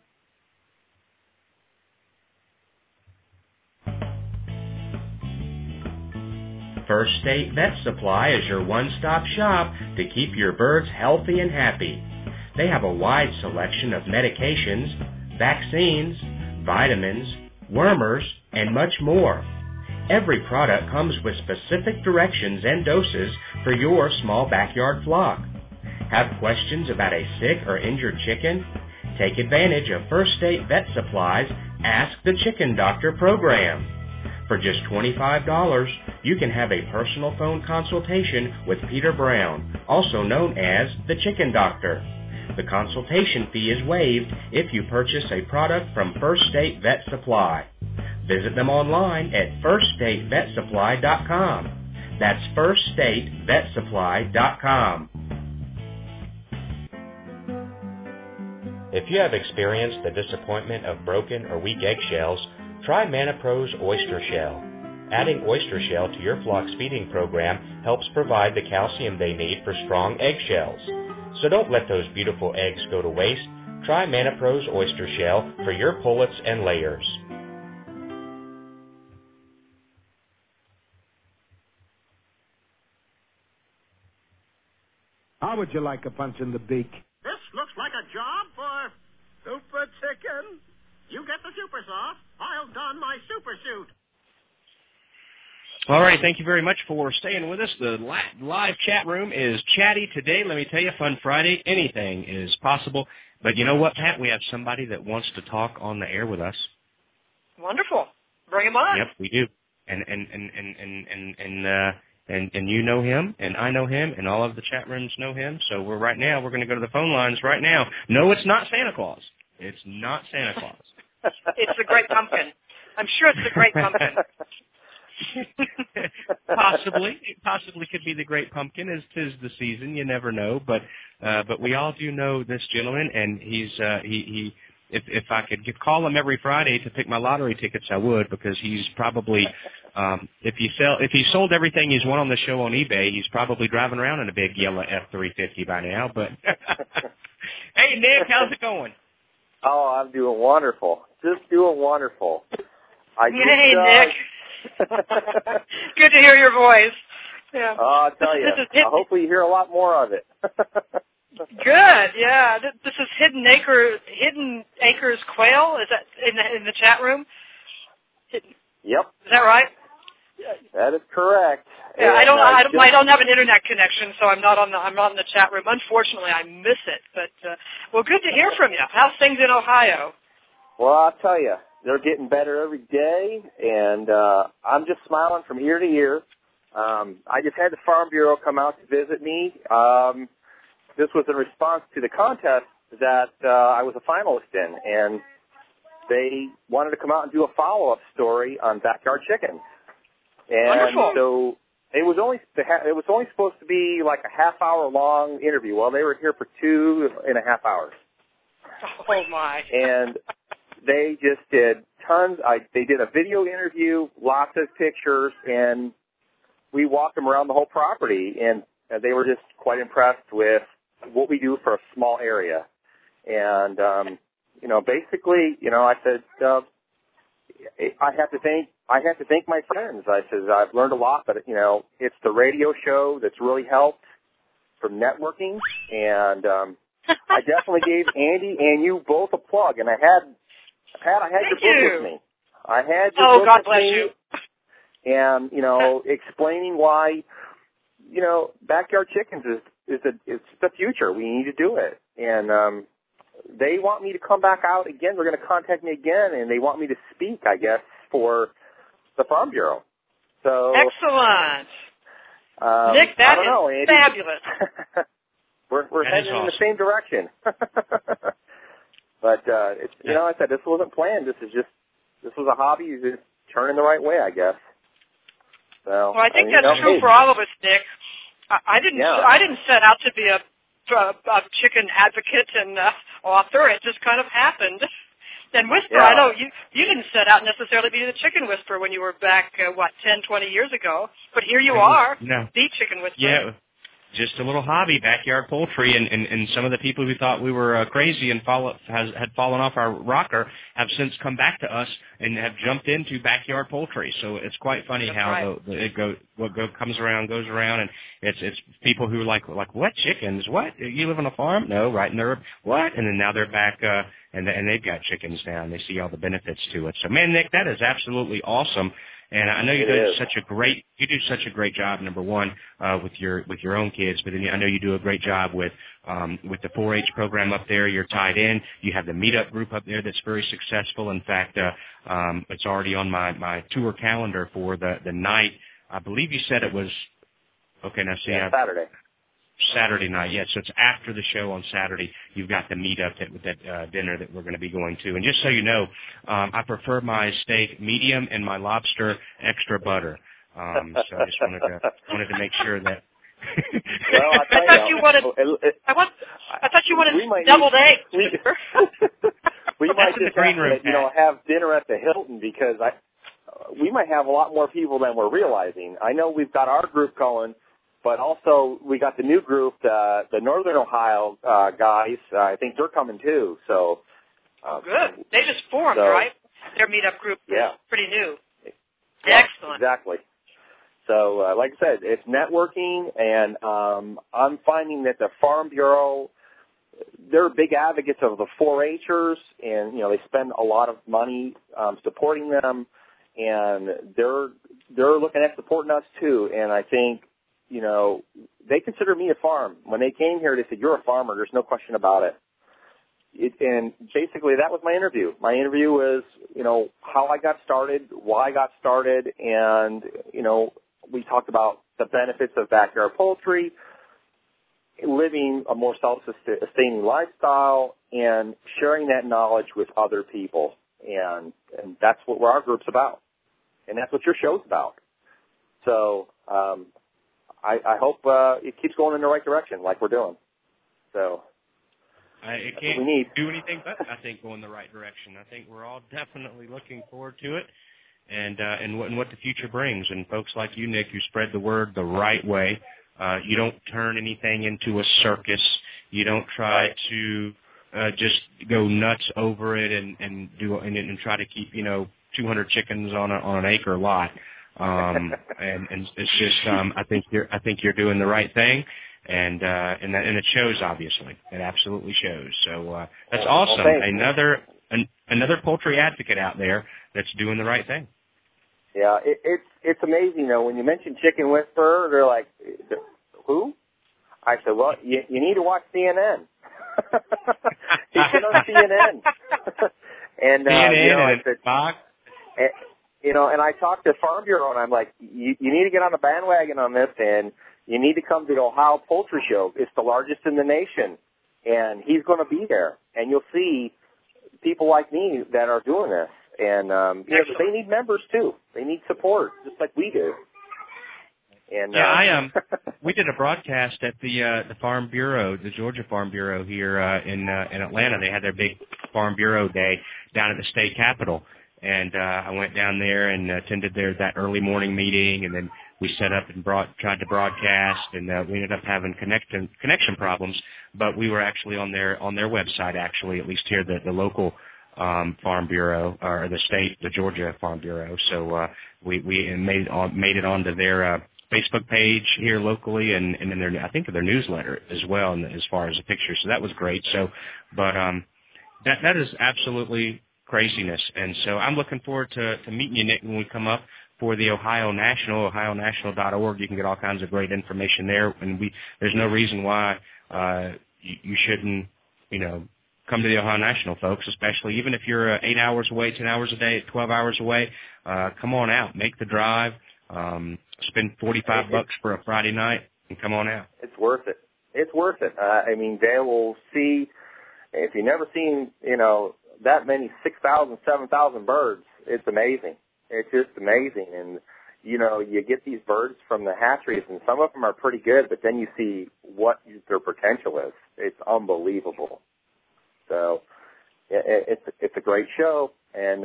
First State Vet Supply is your one-stop shop to keep your birds healthy and happy. They have a wide selection of medications, vaccines, vitamins, wormers, and much more. Every product comes with specific directions and doses for your small backyard flock. Have questions about a sick or injured chicken? Take advantage of First State Vet Supply's Ask the Chicken Doctor program. For just $25, you can have a personal phone consultation with Peter Brown, also known as the Chicken Doctor. The consultation fee is waived if you purchase a product from First State Vet Supply. Visit them online at firststatevetsupply.com. That's firststatevetsupply.com. If you have experienced the disappointment of broken or weak eggshells, try ManaPro's Oyster Shell. Adding oyster shell to your flock's feeding program helps provide the calcium they need for strong eggshells. So don't let those beautiful eggs go to waste. Try ManaPro's Oyster Shell for your pullets and layers. How would you like a punch in the beak? This looks like a job for Super Chicken. You get the super sauce. I'll don my super suit. All right, thank you very much for staying with us. The live chat room is chatty today. Let me tell you, Fun Friday, anything is possible. But you know what, Pat? We have somebody that wants to talk on the air with us. Wonderful. Bring him on. Yep, we do. And you know him, and I know him, and all of the chat rooms know him. So we're going to go to the phone lines right now. No, it's not Santa Claus. It's not Santa Claus. It's the Great Pumpkin. I'm sure it's the Great Pumpkin. It possibly could be the Great Pumpkin, as 'tis the season. You never know, but we all do know this gentleman, and he's if I could call him every Friday to pick my lottery tickets, I would, because he's probably if he sold everything he's won on the show on eBay, he's probably driving around in a big yellow F-350 by now. But hey, Nick, how's it going? Oh, I'm doing wonderful. Just doing wonderful. Hey, Nick. Good to hear your voice. Yeah. I'll tell you. Hopefully you hear a lot more of it. Good, yeah. This is Hidden Acres Quail. Is that in the chat room? Yep. Is that right? That is correct. Yeah, I don't have an internet connection, so I'm not in the chat room. Unfortunately, I miss it. But well, good to hear from you. How's things in Ohio? Well, I'll tell you, they're getting better every day, and I'm just smiling from ear to ear. I just had the Farm Bureau come out to visit me. This was in response to the contest that I was a finalist in, and they wanted to come out and do a follow-up story on backyard chickens. And Wonderful. So it was only supposed to be like a half-hour long interview. Well, they were here for 2.5 hours. Oh my! And they just did tons. They did a video interview, lots of pictures, and we walked them around the whole property, and they were just quite impressed with what we do for a small area. And basically, I said, I have to thank my friends. I said, I've learned a lot, but it's the radio show that's really helped from networking, and I definitely gave Andy and you both a plug. And I had your book with me. I had your book God with bless me, you. and explaining why backyard chickens is the future. We need to do it, and they want me to come back out again. They're going to contact me again, and they want me to speak, I guess, for the Farm Bureau. So excellent, Nick. That is fabulous. we're heading in the same direction. But I said this wasn't planned. This was a hobby. It's just turning the right way, I guess. So, well, I think that's true for all of us, Nick. I didn't set out to be a chicken advocate and author. It just kind of happened. And Whisper, I know you didn't set out necessarily to be the chicken whisperer when you were back, 10, 20 years ago. But here you are, the chicken whisperer. Yeah, just a little hobby, backyard poultry, and some of the people who thought we were crazy and had fallen off our rocker have since come back to us and have jumped into backyard poultry. So it's quite funny how what comes around goes around, and it's people who are like what, chickens? What? You live on a farm? No, right in there. What? And then now they're back and they've got chickens now, and they see all the benefits to it. So man, Nick, that is absolutely awesome. And I know you do such a great job, number one, with your own kids, but then I know you do a great job with the 4-H program up there. You're tied in. You have the meetup group up there that's very successful. In fact, it's already on my tour calendar for the night. I believe you said it was Saturday night, yes. So it's after the show on Saturday. You've got the meetup with that dinner that we're going to be going to. And just so you know, I prefer my steak medium and my lobster extra butter. So I just wanted to make sure that. Well, I thought you wanted deviled eggs. We might just have dinner at the Hilton because we might have a lot more people than we're realizing. I know we've got our group going. But also, we got the new group, the Northern Ohio guys. I think they're coming too. So good. They just formed, right? Their meetup group is pretty new. Excellent. Exactly. So, like I said, it's networking, and I'm finding that the Farm Bureau, they're big advocates of the 4-Hers, and they spend a lot of money supporting them, and they're looking at supporting us too. And I think. They consider me a farm. When they came here, they said, you're a farmer. There's no question about it. And basically, that was my interview. My interview was, how I got started, why I got started, and, we talked about the benefits of backyard poultry, living a more self-sustaining lifestyle, and sharing that knowledge with other people. And that's what our group's about. And that's what your show's about. So, I hope it keeps going in the right direction like we're doing. So it can't do anything but, I think, go in the right direction. I think we're all definitely looking forward to it and what the future brings. And folks like you, Nick, you spread the word the right way. You don't turn anything into a circus. You don't try to just go nuts over it and try to keep 200 chickens on an acre lot. And it's just I think you're doing the right thing, and it shows, obviously. It absolutely shows. So that's awesome. Another poultry advocate out there that's doing the right thing. Yeah, it's amazing though. When you mention Chicken Whisperer, they're like, who? I said, well, you need to watch CNN. He's been on CNN. And CNN I said, Fox. And I talked to Farm Bureau, and I'm like, you need to get on the bandwagon on this, and you need to come to the Ohio Poultry Show. It's the largest in the nation, and he's going to be there, and you'll see people like me that are doing this. And they need members too. They need support, just like we do. And we did a broadcast at the Farm Bureau, the Georgia Farm Bureau here in Atlanta. They had their big Farm Bureau Day down at the state capitol, and I went down there and attended that early morning meeting, and then we set up and tried to broadcast, and we ended up having connection problems, but we were actually on their website, actually, at least here, the local Farm Bureau, or the Georgia Farm Bureau. So we made it onto their Facebook page here locally, and in I think their newsletter as well, and as far as the pictures. So that was great. So, but that is absolutely craziness, and so I'm looking forward to meeting you, Nick, when we come up for the Ohio National, ohionational.org. You can get all kinds of great information there, and there's no reason why you shouldn't, come to the Ohio National, folks, especially even if you're 8 hours away, 10 hours a day, 12 hours away. Come on out, make the drive, spend $45 for a Friday night, and come on out. It's worth it. It's worth it. They will see, if you've never seen, that many 6,000, 7,000 birds, it's amazing. It's just amazing. And, you get these birds from the hatcheries, and some of them are pretty good, but then you see what their potential is. It's unbelievable. So it's a great show, and,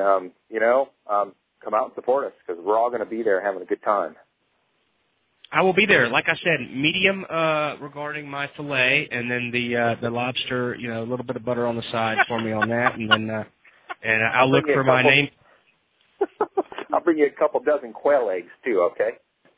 come out and support us, because we're all going to be there having a good time. I will be there. Like I said, medium regarding my fillet, and then the lobster, a little bit of butter on the side for me on that, and then and I'll look for my name. I'll bring you a couple dozen quail eggs too. Okay.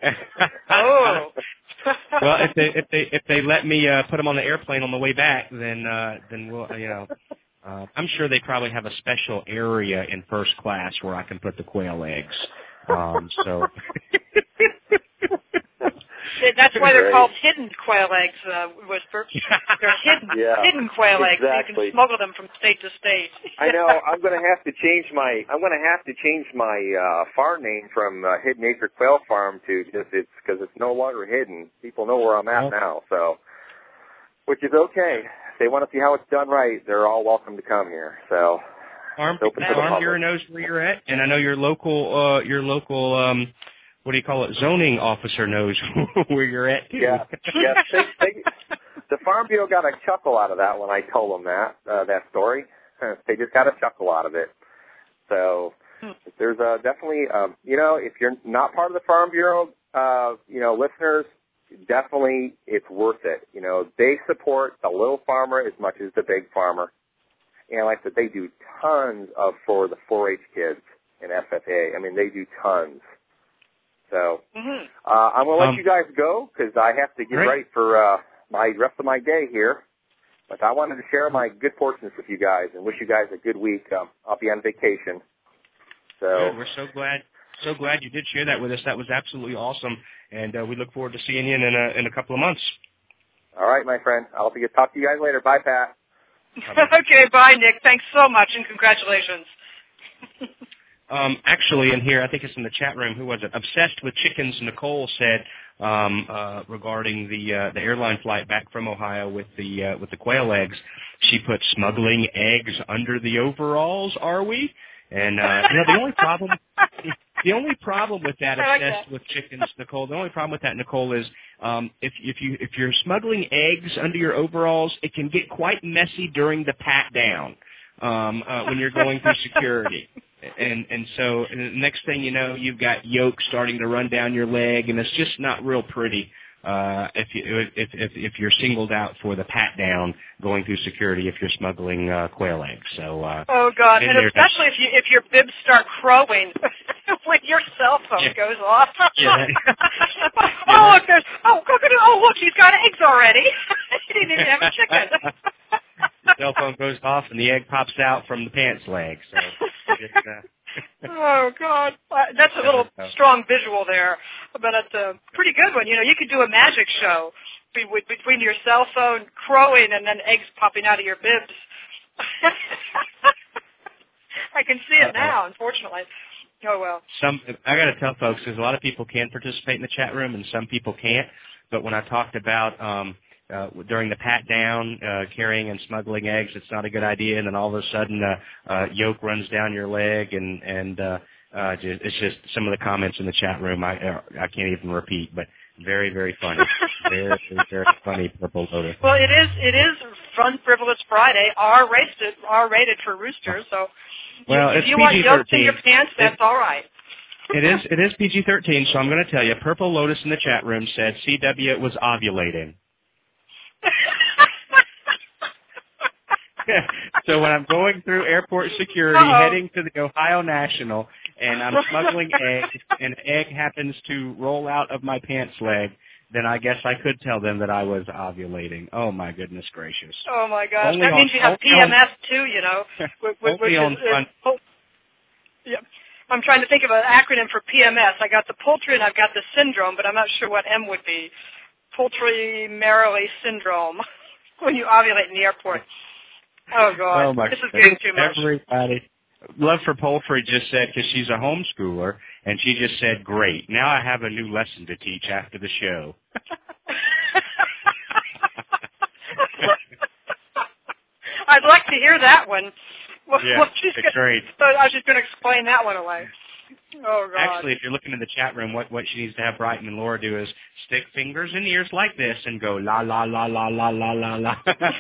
Oh. Well, if they let me put them on the airplane on the way back, then we'll I'm sure they probably have a special area in first class where I can put the quail eggs. So. That's why they're called hidden quail eggs, Whisper. They're hidden quail eggs. Exactly. So you can smuggle them from state to state. I know. I'm going to have to change my farm name from Hidden Acre Quail Farm to because it's no longer hidden. People know where I'm at now, so which is okay. If they want to see how it's done right, they're all welcome to come here. So Farm Bureau knows where you're at, and I know your local what do you call it? Zoning officer knows where you're at too. Yeah. The Farm Bureau got a chuckle out of that when I told them that story. They just got a chuckle out of it. So there's definitely, if you're not part of the Farm Bureau, listeners, definitely it's worth it. They support the little farmer as much as the big farmer. And like I said, they do tons for the 4-H kids in FFA. They do tons. So I'm going to let you guys go because I have to get ready for my rest of my day here. But I wanted to share my good fortunes with you guys and wish you guys a good week. I'll be on vacation. So good. We're so glad you did share that with us. That was absolutely awesome, and we look forward to seeing you in a couple of months. All right, my friend. I'll talk to you guys later. Bye, Pat. Okay, bye, Nick. Thanks so much, and congratulations. Actually, in here, I think it's in the chat room. Who was it? Obsessed with Chickens. Nicole said regarding the airline flight back from Ohio with the quail eggs. She put smuggling eggs under the overalls. Are we? And the only problem with that, obsessed with chickens, Nicole. The only problem with that, Nicole, is if you're smuggling eggs under your overalls, it can get quite messy during the pat down when you're going through security. And so the next thing you know, you've got yolk starting to run down your leg, and it's just not real pretty if you're singled out for the pat down going through security if you're smuggling quail eggs. So oh God, and especially if your bibs start crowing when your cell phone goes off. Yeah. Look, he's got eggs already. He didn't even have a chicken. The cell phone goes off and the egg pops out from the pants leg. So Oh, God. That's a little strong visual there, but it's a pretty good one. You know, you could do a magic show between your cell phone crowing and then eggs popping out of your bibs. I can see it now, unfortunately. Oh, well. I got to tell folks, there's a lot of people can participate in the chat room and some people can't. But when I talked about during the pat down, carrying and smuggling eggs, it's not a good idea. And then all of a sudden, yolk runs down your leg, and it's just some of the comments in the chat room I can't even repeat. But very, very funny, very, very funny, Purple Lotus. Well, it is Fun Frivolous Friday, R-rated for roosters. So if you want yolks in your pants, that's all right. It is PG-13, so I'm going to tell you. Purple Lotus in the chat room said CW was ovulating. So when I'm going through airport security, heading to the Ohio National, and I'm smuggling eggs, and an egg happens to roll out of my pants leg, then I guess I could tell them that I was ovulating. Oh, my goodness gracious. Oh, my gosh. That means you have PMS, too, you know. Yeah. I'm trying to think of an acronym for PMS. I got the poultry and I've got the syndrome, but I'm not sure what M would be. Poultry-Merrily syndrome when you ovulate in the airport. Oh, God. This is getting too much. Everybody. Love for Poultry just said, because she's a homeschooler, and she just said, great. Now I have a new lesson to teach after the show. I'd like to hear that one. Yeah, it's great. So I was just going to explain that one away. Oh, God. Actually, if you're looking in the chat room, what she needs to have Brighton and Laura do is stick fingers in ears like this and go la, la, la, la, la, la, la, la.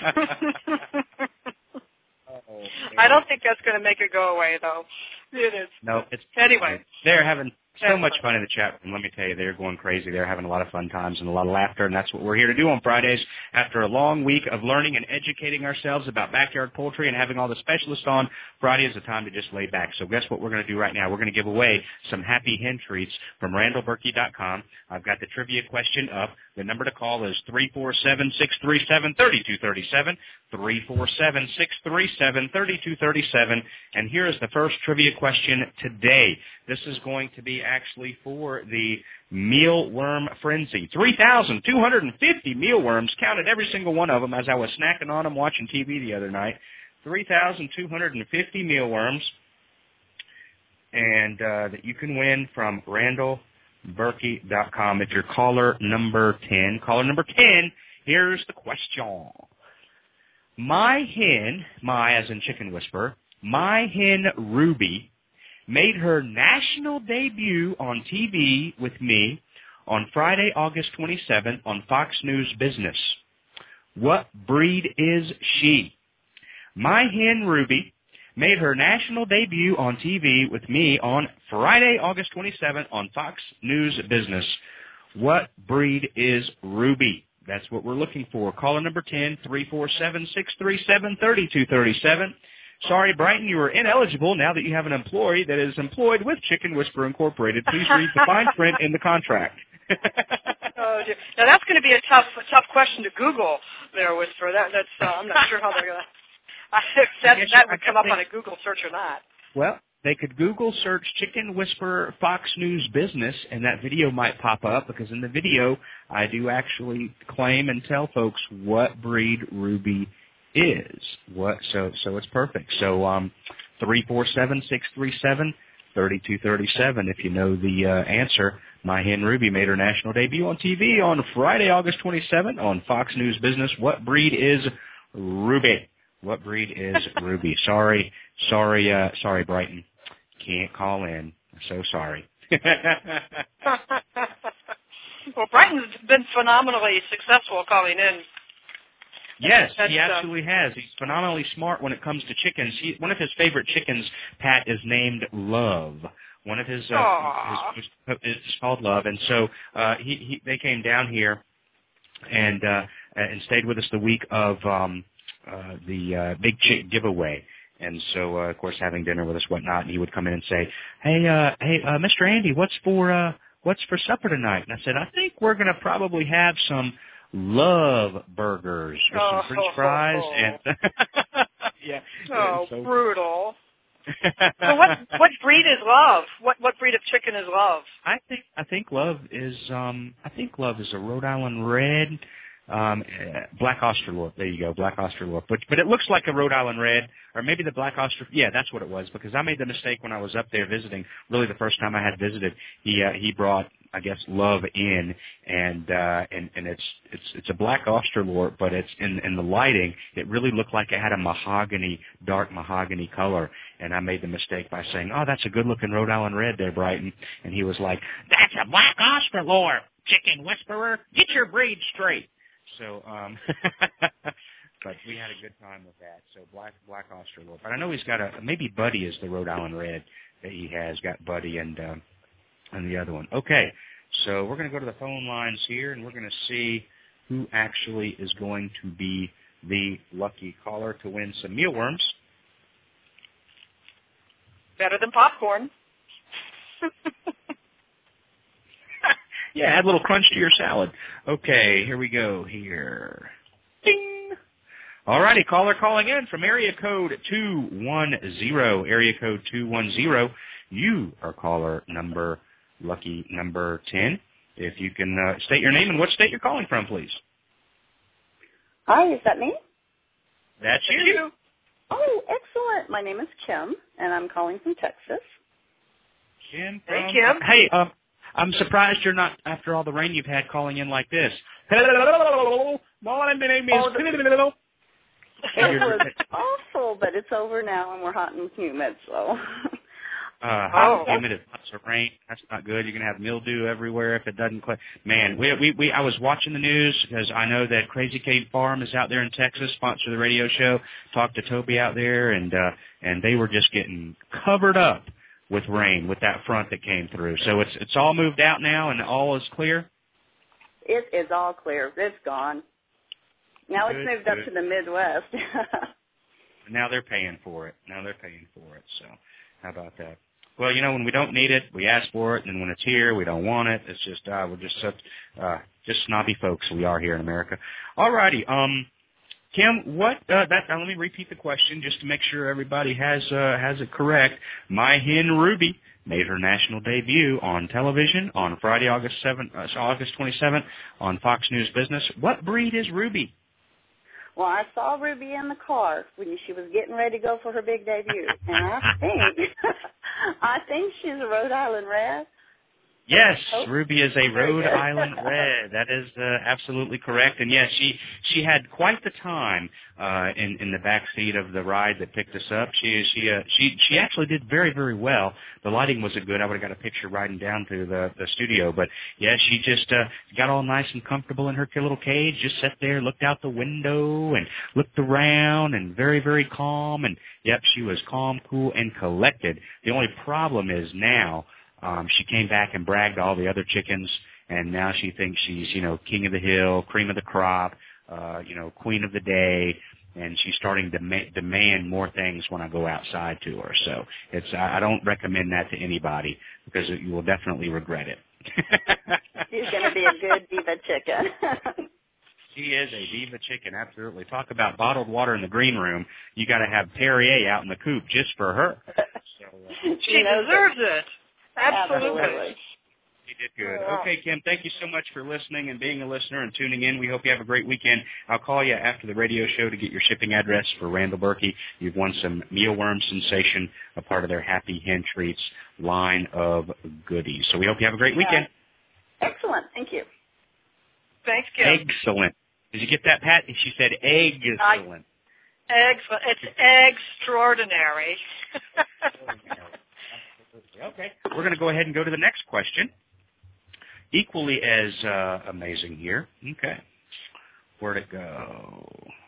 I don't think that's going to make it go away, though. It is. No, it's anyway. They're having so much fun in the chat room. Let me tell you, they're going crazy. They're having a lot of fun times and a lot of laughter, and that's what we're here to do on Fridays. After a long week of learning and educating ourselves about backyard poultry and having all the specialists on, Friday is the time to just lay back. So guess what we're going to do right now? We're going to give away some Happy Hen treats from RandallBerkey.com. I've got the trivia question up. The number to call is 347-637-3237, 347-637-3237. And here is the first trivia question today. This is going to be actually for the mealworm frenzy. 3,250 mealworms, counted every single one of them as I was snacking on them watching TV the other night. 3,250 mealworms, and that you can win from RandallBerkey.com. If you're caller number 10. Caller number 10, here's the question. My hen, my as in chicken whisperer, my hen Ruby made her national debut on TV with me on Friday, August 27th on Fox News Business. What breed is she? My hen Ruby made her national debut on TV with me on Friday, August 27th on Fox News Business. What breed is Ruby? That's what we're looking for. Caller number 10, 347-637-3237. Sorry, Brighton, you are ineligible now that you have an employee that is employed with Chicken Whisperer Incorporated. Please read the fine print in the contract. Oh, dear. Now, that's going to be a tough question to Google there, Whisperer. That's I'm not sure how they're going to... That would come up on a Google search or not. Well, they could Google search Chicken Whisperer Fox News Business, and that video might pop up, because in the video, I do actually claim and tell folks what breed Ruby is. So it's perfect. So 347-637-3237. If you know the answer, my hen Ruby made her national debut on TV on Friday, August 27th on Fox News Business. What breed is Ruby? What breed is Ruby? Sorry, Brighton. Can't call in. I'm so sorry. Well, Brighton's been phenomenally successful calling in. Yes, he absolutely has. He's phenomenally smart when it comes to chickens. One of his favorite chickens, Pat, is named Love. One of his is called Love, and so they came down here and stayed with us the week of the Big Chick giveaway. And so, of course, having dinner with us, whatnot, and he would come in and say, "Hey, Mr. Andy, what's for supper tonight?" And I said, "I think we're going to probably have some Love burgers with some French fries and yeah." Oh, so brutal! So what breed is Love? What breed of chicken is Love? I think Love is a Rhode Island Red, Black Australorp. There you go, Black Australorp. But it looks like a Rhode Island Red, or maybe the Black Australorp. Yeah, that's what it was, because I made the mistake when I was up there visiting. Really, the first time I had visited, he brought, I guess, Love in, and it's a Black Australorp, but it's in the lighting, it really looked like it had a dark mahogany color, and I made the mistake by saying, "Oh, that's a good-looking Rhode Island Red there, Brighton," and he was like, "That's a Black Australorp, chicken whisperer. Get your breed straight." So, but we had a good time with that. So Black Australorp. But I know he's got maybe Buddy is the Rhode Island Red that he has. Got Buddy and the other one. Okay, so we're going to go to the phone lines here, and we're going to see who actually is going to be the lucky caller to win some mealworms. Better than popcorn. Yeah, add a little crunch to your salad. Okay, here we go here. Ding! All righty, caller calling in from area code 210. Area code 210. You are caller lucky number 10. If you can state your name and what state you're calling from, please. Hi, is that me? That's you. Oh, excellent. My name is Kim, and I'm calling from Texas. Kim? Hey, Kim. Hey, I'm surprised you're not, after all the rain you've had, calling in like this. Hello, my name is... It was awful, but it's over now, and we're hot and humid, so... hot and humid, it's lots of rain. That's not good. You're going to have mildew everywhere if it doesn't clear. Man, I was watching the news because I know that Crazy Kate Farm is out there in Texas, sponsor the radio show. Talked to Toby out there, and they were just getting covered up with rain with that front that came through. So it's all moved out now and all is clear? It is all clear. It's gone. Now it's moved up to the Midwest. Now they're paying for it. So how about that? Well, when we don't need it, we ask for it, and then when it's here, we don't want it. It's just we're just such just snobby folks we are here in America. All righty. Kim, let me repeat the question just to make sure everybody has it correct. My hen Ruby made her national debut on television on Friday, August 27th on Fox News Business. What breed is Ruby? Well, I saw Ruby in the car when she was getting ready to go for her big debut, and I think she's a Rhode Island Red. Yes, Ruby is a Rhode Island Red. That is absolutely correct. And yes, she had quite the time in the back seat of the ride that picked us up. She actually did very, very well. The lighting wasn't good. I would have got a picture riding down to the studio. But yeah, she just got all nice and comfortable in her little cage. Just sat there, looked out the window, and looked around, and very, very calm. And yep, she was calm, cool, and collected. The only problem is now. She came back and bragged to all the other chickens, and now she thinks she's, king of the hill, cream of the crop, queen of the day, and she's starting to demand more things when I go outside to her. So I don't recommend that to anybody because you will definitely regret it. She's going to be a good diva chicken. She is a diva chicken, absolutely. Talk about bottled water in the green room. You got to have Perrier out in the coop just for her. So, she deserves it. Absolutely. You did good. Okay, Kim, thank you so much for listening and being a listener and tuning in. We hope you have a great weekend. I'll call you after the radio show to get your shipping address for Randall Berkey. You've won some Mealworm Sensation, a part of their Happy Hen Treats line of goodies. So we hope you have a great weekend. Excellent. Thank you. Thanks, Kim. Excellent. Did you get that, Pat? She said excellent. Excellent. It's extraordinary. Okay. We're going to go ahead and go to the next question. Equally as amazing here. Okay. Where'd it go?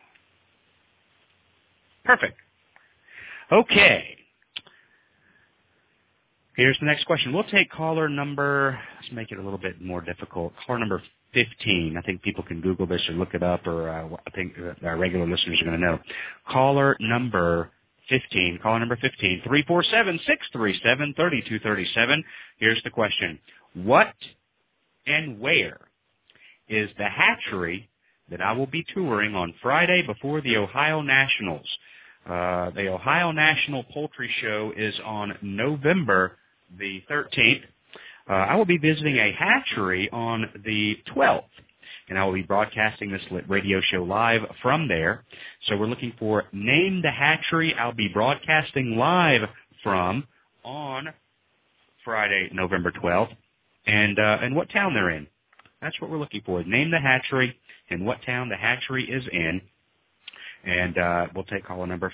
Perfect. Okay. Here's the next question. We'll take caller number, let's make it a little bit more difficult, caller number 15. I think people can Google this or look it up, or I think our regular listeners are going to know. Caller number 15, 347-637-3237. Here's the question. What and where is the hatchery that I will be touring on Friday before the Ohio Nationals? The Ohio National Poultry Show is on November the 13th. I will be visiting a hatchery on the 12th, and I will be broadcasting this radio show live from there. So we're looking for Name the Hatchery. I'll be broadcasting live from on Friday, November 12th, and what town they're in. That's what we're looking for. Name the hatchery and what town the hatchery is in. And we'll take caller number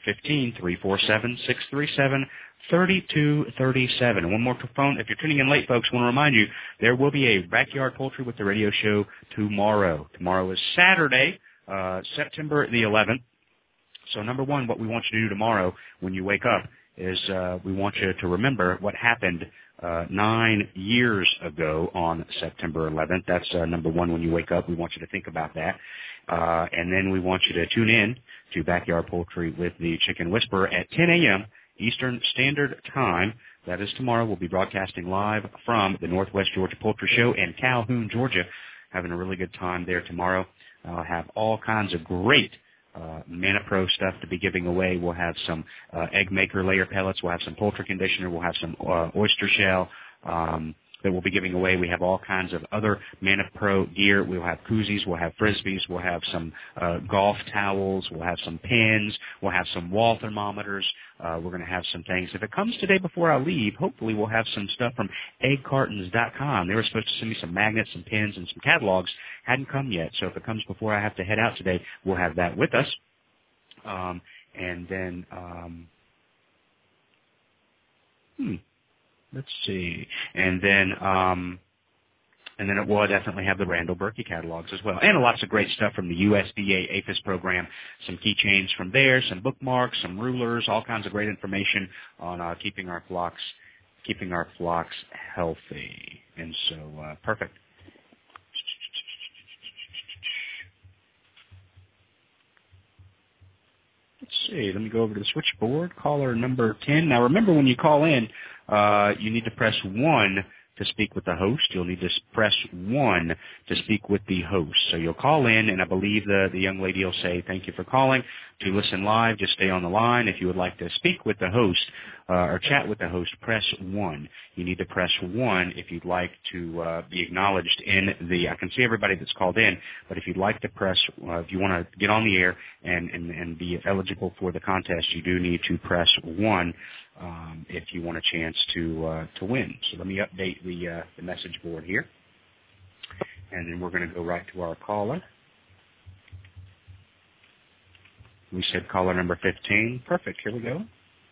15-347-637-3237. And one more phone. If you're tuning in late, folks, I want to remind you, there will be a Backyard Poultry with the Radio show tomorrow. Tomorrow is Saturday, September the 11th. So, number one, what we want you to do tomorrow when you wake up is we want you to remember what happened 9 years ago on September 11th. That's number one when you wake up. We want you to think about that. And then we want you to tune in to Backyard Poultry with the Chicken Whisperer at 10 a.m. Eastern Standard Time. That is tomorrow. We'll be broadcasting live from the Northwest Georgia Poultry Show in Calhoun, Georgia. Having a really good time there tomorrow. I'll have all kinds of great ManaPro stuff to be giving away. We'll have some egg maker layer pellets. We'll have some poultry conditioner. We'll have some oyster shell that we'll be giving away. We have all kinds of other ManaPro gear. We'll have koozies. We'll have frisbees. We'll have some golf towels. We'll have some pins. We'll have some wall thermometers. We're going to have some things. If it comes today before I leave, hopefully we'll have some stuff from eggcartons.com. They were supposed to send me some magnets, some pins, and some catalogs. Hadn't come yet. So if it comes before I have to head out today, we'll have that with us. And then, let's see. And then it will definitely have the Randall Berkey catalogs as well. And lots of great stuff from the USDA APHIS program, some keychains from there, some bookmarks, some rulers, all kinds of great information on keeping our flocks healthy. And so, perfect. Let's see. Let me go over to the switchboard. Caller number 10. Now, remember when you call in, you need to press 1 to speak with the host. You'll need to press 1 to speak with the host. So you'll call in, and I believe the young lady will say, thank you for calling. To listen live, just stay on the line. If you would like to speak with the host or chat with the host, press 1. You need to press 1 if you'd like to be acknowledged in the, I can see everybody that's called in, but if you'd like to press, if you want to get on the air and be eligible for the contest, you do need to press 1 if you want a chance to win. So let me update the message board here, and then we're going to go right to our caller. We said caller number 15. Perfect. Here we go.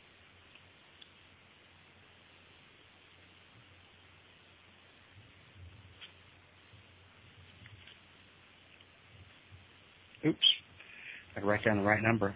Oops. I write down the right number.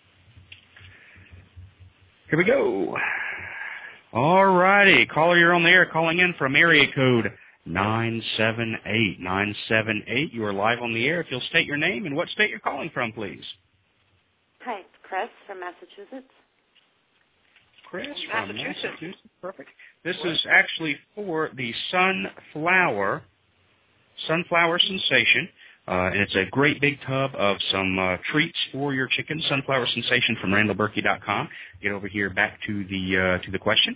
Here we go. All righty. Caller, you're on the air, calling in from area code 978. 978. You are live on the air. If you'll state your name and what state you're calling from, please. Hi, it's Chris from Massachusetts. Chris from Massachusetts. Perfect. This is actually for the Sunflower Sensation. And it's a great big tub of some treats for your chicken, Sunflower Sensation from RandallBerkey.com. Get over here back to the question.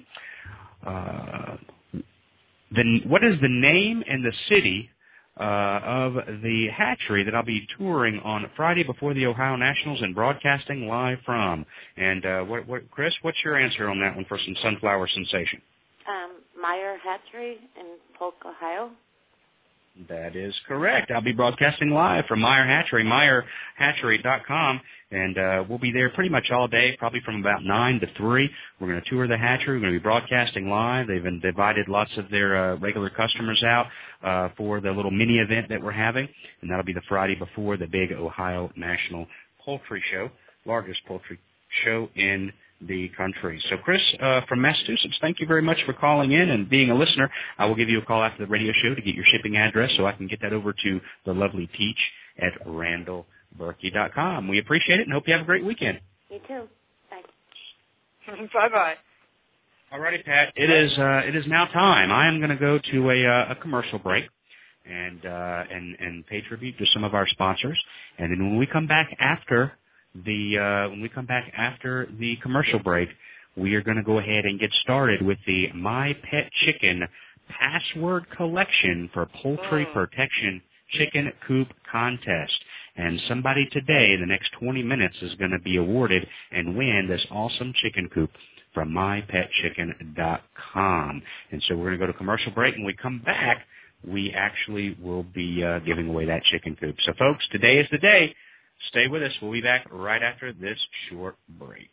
Then what is the name and the city of the hatchery that I'll be touring on Friday before the Ohio Nationals and broadcasting live from? And Chris, what's your answer on that one for some Sunflower Sensation? Meyer Hatchery in Polk, Ohio. That is correct. I'll be broadcasting live from Meyer Hatchery, MeyerHatchery.com, and we'll be there pretty much all day, probably from about 9 to 3. We're going to tour the hatchery. We're going to be broadcasting live. They've invited lots of their regular customers out for the little mini event that we're having, and that'll be the Friday before the big Ohio National Poultry Show, largest poultry show in the country. So, Chris from Massachusetts, thank you very much for calling in and being a listener. I will give you a call after the radio show to get your shipping address so I can get that over to the lovely Peach at RandallBerkey.com. We appreciate it and hope you have a great weekend. You too. Bye. Bye-bye. All righty, Pat. It is now time. I am going to go to a commercial break and pay tribute to some of our sponsors. And then when we come back after when we come back after the commercial break, we are going to go ahead and get started with the My Pet Chicken Password Collection for Poultry Protection Chicken Coop Contest. And somebody today, in the next 20 minutes, is going to be awarded and win this awesome chicken coop from mypetchicken.com. And so we're going to go to commercial break. When we come back, we actually will be giving away that chicken coop. So, folks, today is the day. Stay with us. We'll be back right after this short break.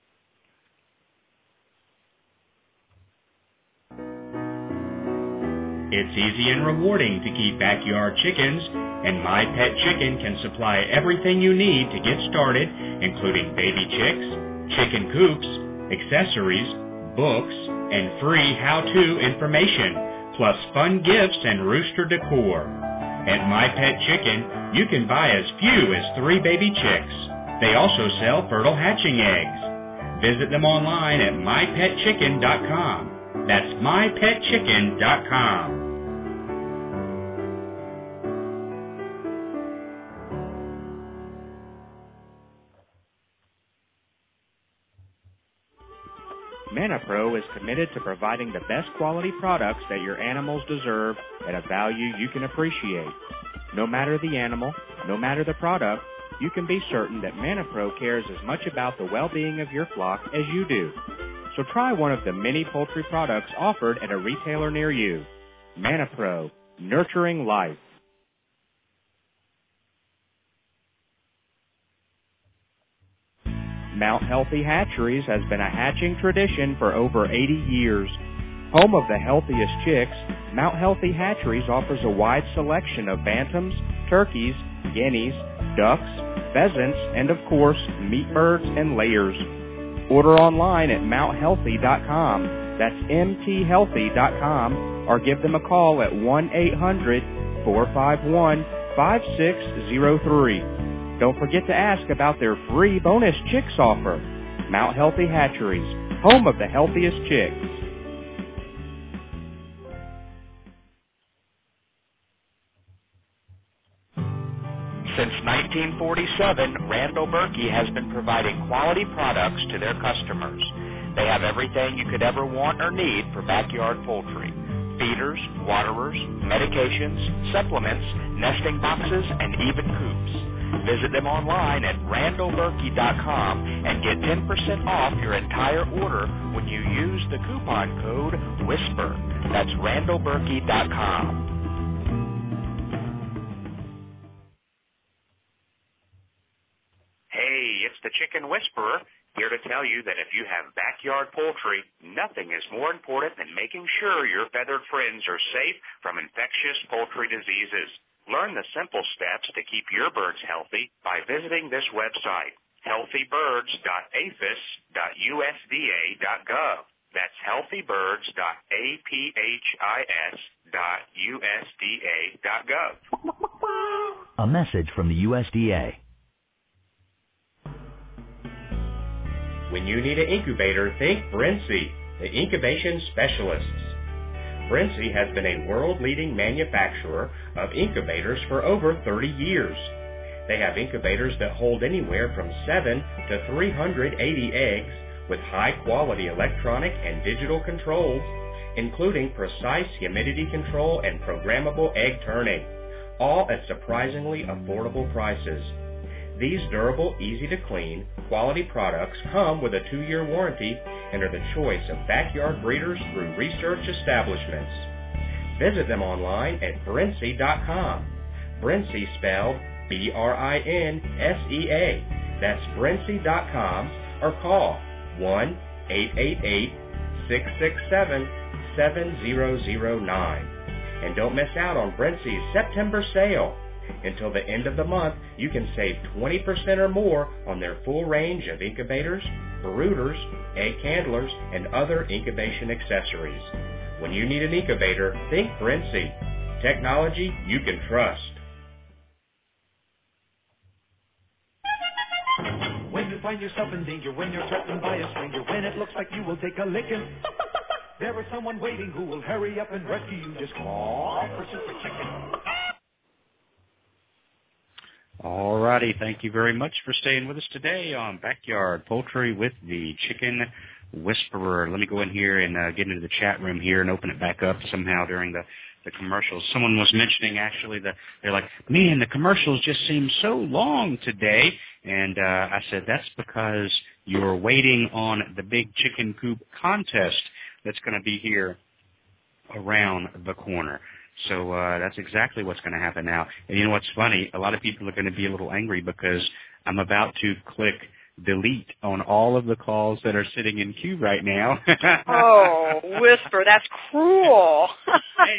It's easy and rewarding to keep backyard chickens, and My Pet Chicken can supply everything you need to get started, including baby chicks, chicken coops, accessories, books, and free how-to information, plus fun gifts and rooster decor. At My Pet Chicken, you can buy as few as 3 baby chicks. They also sell fertile hatching eggs. Visit them online at mypetchicken.com. That's mypetchicken.com. ManaPro is committed to providing the best quality products that your animals deserve at a value you can appreciate. No matter the animal, no matter the product, you can be certain that ManaPro cares as much about the well-being of your flock as you do. So try one of the many poultry products offered at a retailer near you. ManaPro, nurturing life. Mount Healthy Hatcheries has been a hatching tradition for over 80 years. Home of the healthiest chicks, Mount Healthy Hatcheries offers a wide selection of bantams, turkeys, guineas, ducks, pheasants, and of course, meat birds and layers. Order online at mounthealthy.com. That's mthealthy.com, or give them a call at 1-800-451-5603. Don't forget to ask about their free bonus chicks offer. Mount Healthy Hatcheries, home of the healthiest chicks. Since 1947, Randall Berkey has been providing quality products to their customers. They have everything you could ever want or need for backyard poultry. Feeders, waterers, medications, supplements, nesting boxes, and even coops. Visit them online at randallberkey.com and get 10% off your entire order when you use the coupon code WHISPER. That's randallberkey.com. Hey, it's the Chicken Whisperer, here to tell you that if you have backyard poultry, nothing is more important than making sure your feathered friends are safe from infectious poultry diseases. Learn the simple steps to keep your birds healthy by visiting this website, healthybirds.aphis.usda.gov. That's healthybirds.aphis.usda.gov. A message from the USDA. When you need an incubator, think Brinsea, the incubation specialists. Brinsea has been a world-leading manufacturer of incubators for over 30 years. They have incubators that hold anywhere from 7 to 380 eggs with high-quality electronic and digital controls, including precise humidity control and programmable egg turning, all at surprisingly affordable prices. These durable, easy-to-clean, quality products come with a 2-year warranty and are the choice of backyard breeders through research establishments. Visit them online at Brinsea.com. Brinsea spelled B-R-I-N-S-E-A. That's Brinsea.com, or call 1-888-667-7009. And don't miss out on Brinsea's September sale. Until the end of the month, you can save 20% or more on their full range of incubators, brooders, egg handlers, and other incubation accessories. When you need an incubator, think Brinsea. Technology you can trust. When you find yourself in danger, when you're threatened by a stranger, when it looks like you will take a licking, there is someone waiting who will hurry up and rescue you. Just call for Super Chicken. All right. righty. Thank you very much for staying with us today on Backyard Poultry with the Chicken Whisperer. Let me go in here and get into the chat room here and open it back up somehow during the commercials. Someone was mentioning actually that they're like, man, the commercials just seem so long today. And I said, that's because you're waiting on the big chicken coop contest that's going to be here around the corner. So that's exactly what's going to happen now. And you know what's funny? A lot of people are going to be a little angry because I'm about to click delete on all of the calls that are sitting in queue right now. Oh, Whisper, that's cruel. Hey,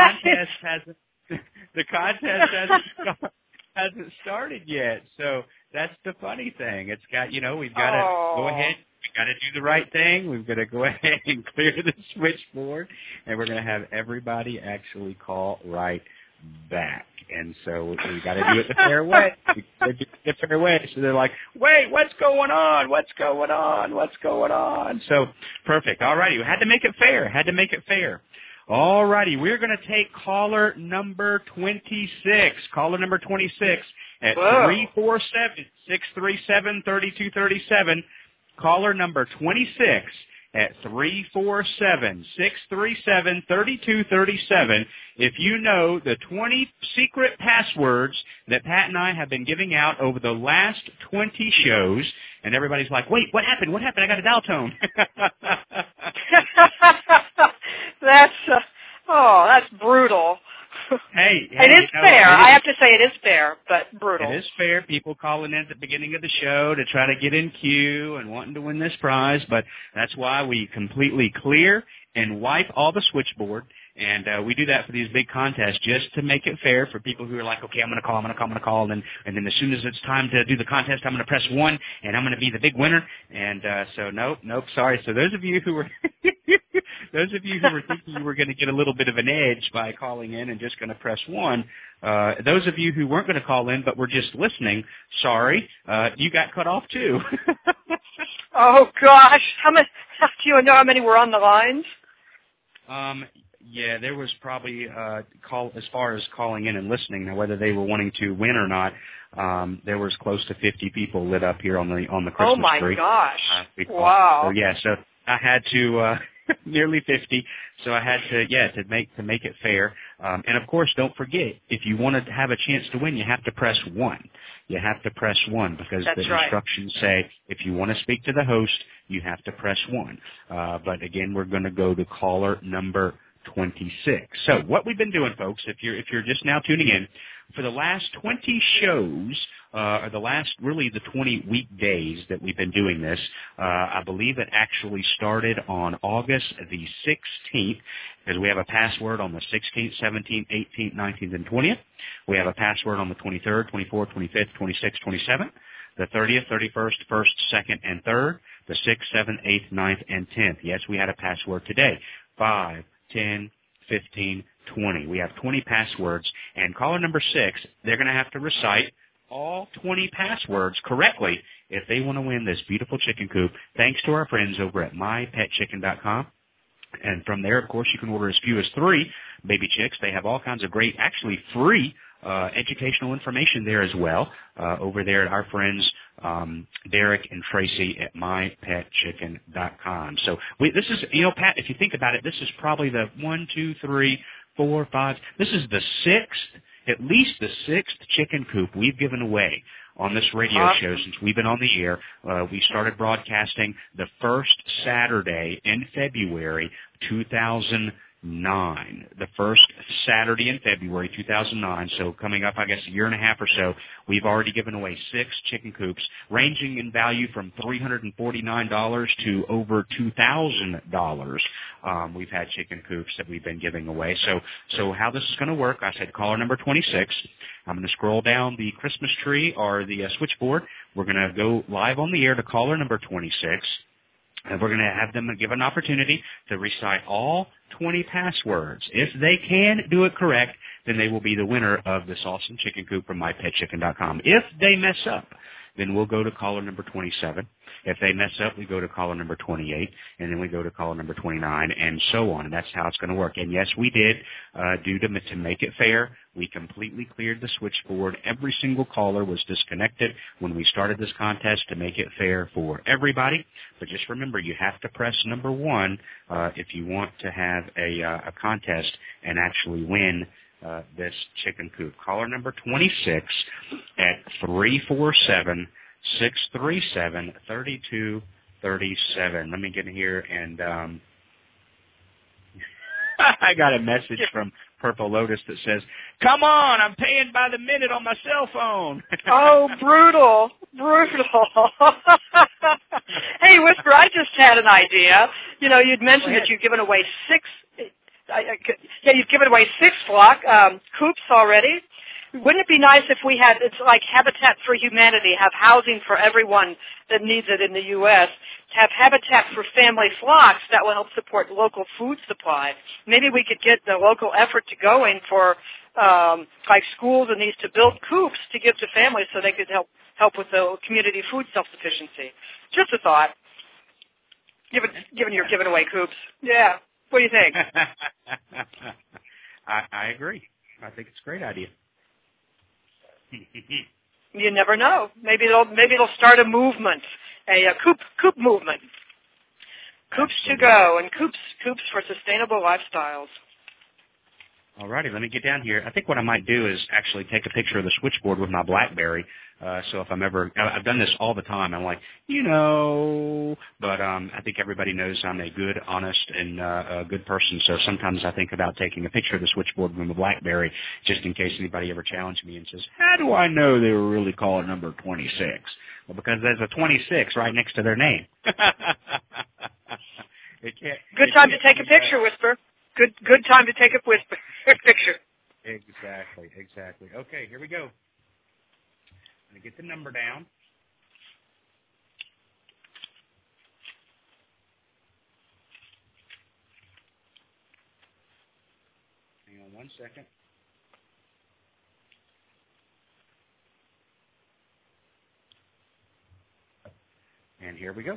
the contest hasn't started yet. So that's the funny thing. It's got, we've got to go ahead. We've got to do the right thing. We've got to go ahead and clear the switchboard, and we're going to have everybody actually call right back. And so we got to do it the fair way. The fair way. So they're like, wait, what's going on? What's going on? What's going on? So perfect. All righty. We had to make it fair. All righty. We're going to take caller number 26. Caller number 26 at 347-637-3237. Caller number 26 at 347-637-3237. If you know the 20 secret passwords that Pat and I have been giving out over the last 20 shows, and everybody's like, wait, what happened? What happened? I got a dial tone. That's brutal. Hey, it is fair. I have to say it is fair, but brutal. It is fair. People calling in at the beginning of the show to try to get in queue and wanting to win this prize, but that's why we completely clear and wipe all the switchboard. And we do that for these big contests just to make it fair for people who are like, okay, I'm going to call. And then as soon as it's time to do the contest, I'm going to press 1, and I'm going to be the big winner. And so nope, sorry. So those of you who were thinking you were going to get a little bit of an edge by calling in and just going to press 1, those of you who weren't going to call in but were just listening, sorry, you got cut off too. Oh gosh, do you know how many were on the lines? Yeah, there was probably as far as calling in and listening. Now, whether they were wanting to win or not, there was close to 50 people lit up here on the Christmas tree. Oh my gosh! Wow. So yeah, so I had to nearly 50. So I had to make it fair. And of course, don't forget, if you want to have a chance to win, you have to press 1. You have to press 1 because the instructions say if you want to speak to the host, you have to press 1. But again, we're going to go to caller number 26. So what we've been doing, folks, if you're just now tuning in, for the last 20 shows, or the 20 weekdays that we've been doing this, I believe it actually started on August the 16th, because we have a password on the 16th, 17th, 18th, 19th, and 20th. We have a password on the 23rd, 24th, 25th, 26th, 27th, the 30th, 31st, 1st, 2nd, and 3rd, the 6th, 7th, 8th, 9th, and 10th. Yes, we had a password today. 5, 10, 15, 20. We have 20 passwords, and caller number 6, they're going to have to recite all 20 passwords correctly if they want to win this beautiful chicken coop, thanks to our friends over at mypetchicken.com. And from there, of course, you can order as few as 3 baby chicks. They have all kinds of great, actually free educational information there as well, over there at our friends Derek and Tracy at mypetchicken.com. So this is, Pat, if you think about it, this is probably the 1, 2, 3, 4, 5. This is the 6th, at least the 6th chicken coop we've given away on this radio show since we've been on the air. We started broadcasting the first Saturday in February 2009. The first Saturday in February 2009, so coming up, I guess, a year and a half or so, we've already given away 6 chicken coops, ranging in value from $349 to over $2,000. We've had chicken coops that we've been giving away. So how this is going to work, I said caller number 26. I'm going to scroll down the Christmas tree or the switchboard. We're going to go live on the air to caller number 26. And we're going to have them give an opportunity to recite all 20 passwords. If they can do it correct, then they will be the winner of this awesome chicken coop from mypetchicken.com. If they mess up, then we'll go to caller number 27. If they mess up, we go to caller number 28, and then we go to caller number 29, and so on. And that's how it's going to work. And yes, we did, to make it fair, we completely cleared the switchboard. Every single caller was disconnected when we started this contest to make it fair for everybody. But just remember, you have to press number 1 if you want to have a contest and actually win this chicken coop. Caller number 26 at 347-637-3237. Let me get in here and I got a message from Purple Lotus that says, "Come on, I'm paying by the minute on my cell phone." Oh, brutal. Hey, Whisper, I just had an idea. You know, you'd mentioned that you've given away 6 flock coops already. Wouldn't it be nice if we had, it's like Habitat for Humanity, have housing for everyone that needs it in the U.S., have Habitat for Family Flocks that will help support local food supply. Maybe we could get the local effort to going for, like schools and these to build coops to give to families so they could help with the community food self-sufficiency. Just a thought, given you're giving away coops. Yeah. What do you think? I agree. I think it's a great idea. You never know. Maybe it'll start a movement, a coop movement. Coops to go and coops for sustainable lifestyles. All righty, let me get down here. I think what I might do is actually take a picture of the switchboard with my BlackBerry. So if I've done this all the time. I'm like, but I think everybody knows I'm a good, honest, and a good person. So sometimes I think about taking a picture of the switchboard with my BlackBerry just in case anybody ever challenged me and says, "How do I know they were really calling number 26?" Well, because there's a 26 right next to their name. Good time to take a picture, Whisper. Good time to take a picture. Exactly. Okay, here we go. I'm going to get the number down. Hang on 1 second. And here we go.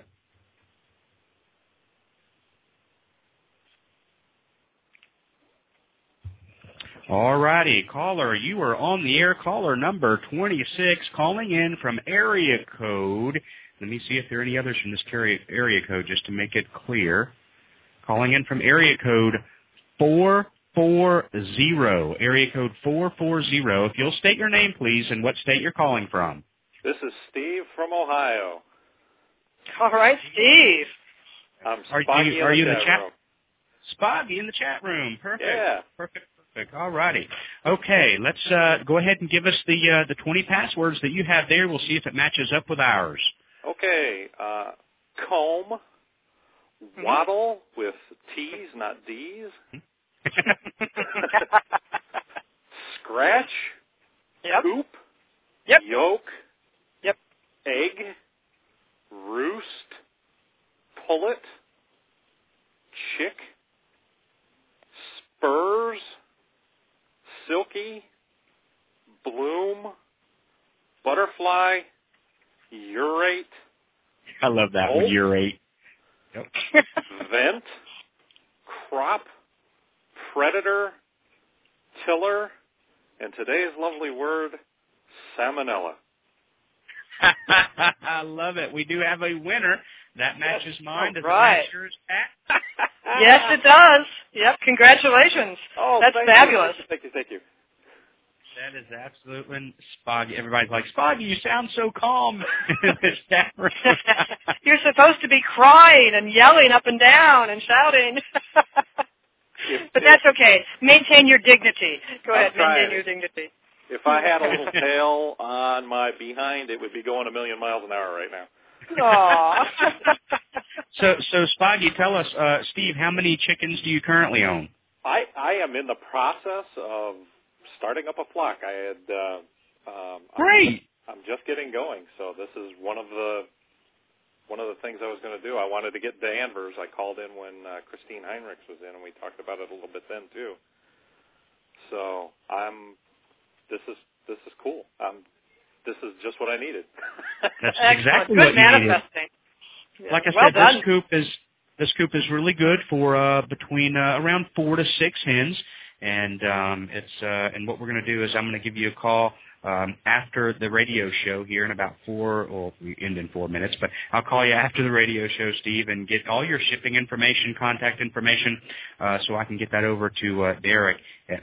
All righty, caller, you are on the air. Caller number 26, calling in from area code. Let me see if there are any others from this area code, just to make it clear. Calling in from area code 440. Area code 440. If you'll state your name, please, and what state you're calling from. This is Steve from Ohio. All right, Steve. I'm Spoggy are you in the chat room. Spoggy in the chat room. Perfect. Yeah. Perfect. All righty. Okay, let's go ahead and give us the 20 passwords that you have there. We'll see if it matches up with ours. Okay. Comb, waddle with T's, not D's. Scratch. Yep. Coop. Yep. Yolk. Yep. Egg. Roost. Pullet. Chick. Spurs. Silky, bloom, butterfly, urate. I love that one, urate. Yep. Vent, crop, predator, tiller, and today's lovely word, salmonella. I love it. We do have a winner. That matches mine. Does it right. match yours, Pat? Yes, it does. Yep, congratulations. Oh, that's fabulous. Thank you. That is absolutely Spoggy. Everybody's like, Spoggy, you sound so calm in this chat room. You're supposed to be crying and yelling up and down and shouting. But that's okay. Maintain your dignity. Go ahead, maintain your dignity. If I had a little tail on my behind, it would be going 1,000,000 miles an hour right now. Aww. So Spoggy, tell us, Steve, how many chickens do you currently own? I am in the process of starting up a flock. I had great. I'm just getting going, so this is one of the things I was going to do. I wanted to get Danvers. I called in when Christine Heinrichs was in, and we talked about it a little bit then too. So this is cool. I'm this is just what I needed. That's Excellent. exactly Good what you needed. manifesting. Yeah. Like I well said, done. this coop is really good for between around 4 to 6 hens, and and what we're going to do is I'm going to give you a call after the radio show here in about we end in 4 minutes, but I'll call you after the radio show, Steve, and get all your shipping information, contact information, so I can get that over to Derek at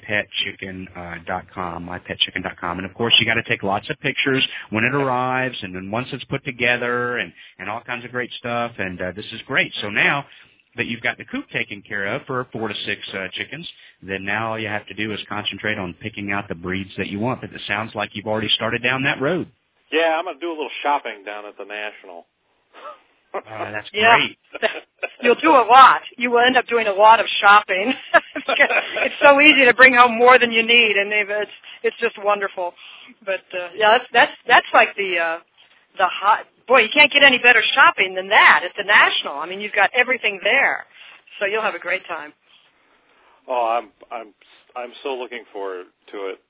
mypetchicken.com, and of course you got to take lots of pictures when it arrives, and then once it's put together, and all kinds of great stuff, and this is great. So now that you've got the coop taken care of for 4 to 6 chickens, then now all you have to do is concentrate on picking out the breeds that you want. But it sounds like you've already started down that road. Yeah, I'm going to do a little shopping down at the National. That's yeah. great. You'll do a lot. You will end up doing a lot of shopping. It's so easy to bring home more than you need, and it's just wonderful. But yeah, that's like the hot. Boy, you can't get any better shopping than that. It's the National. I mean, you've got everything there, so you'll have a great time. Oh, I'm so looking forward to it.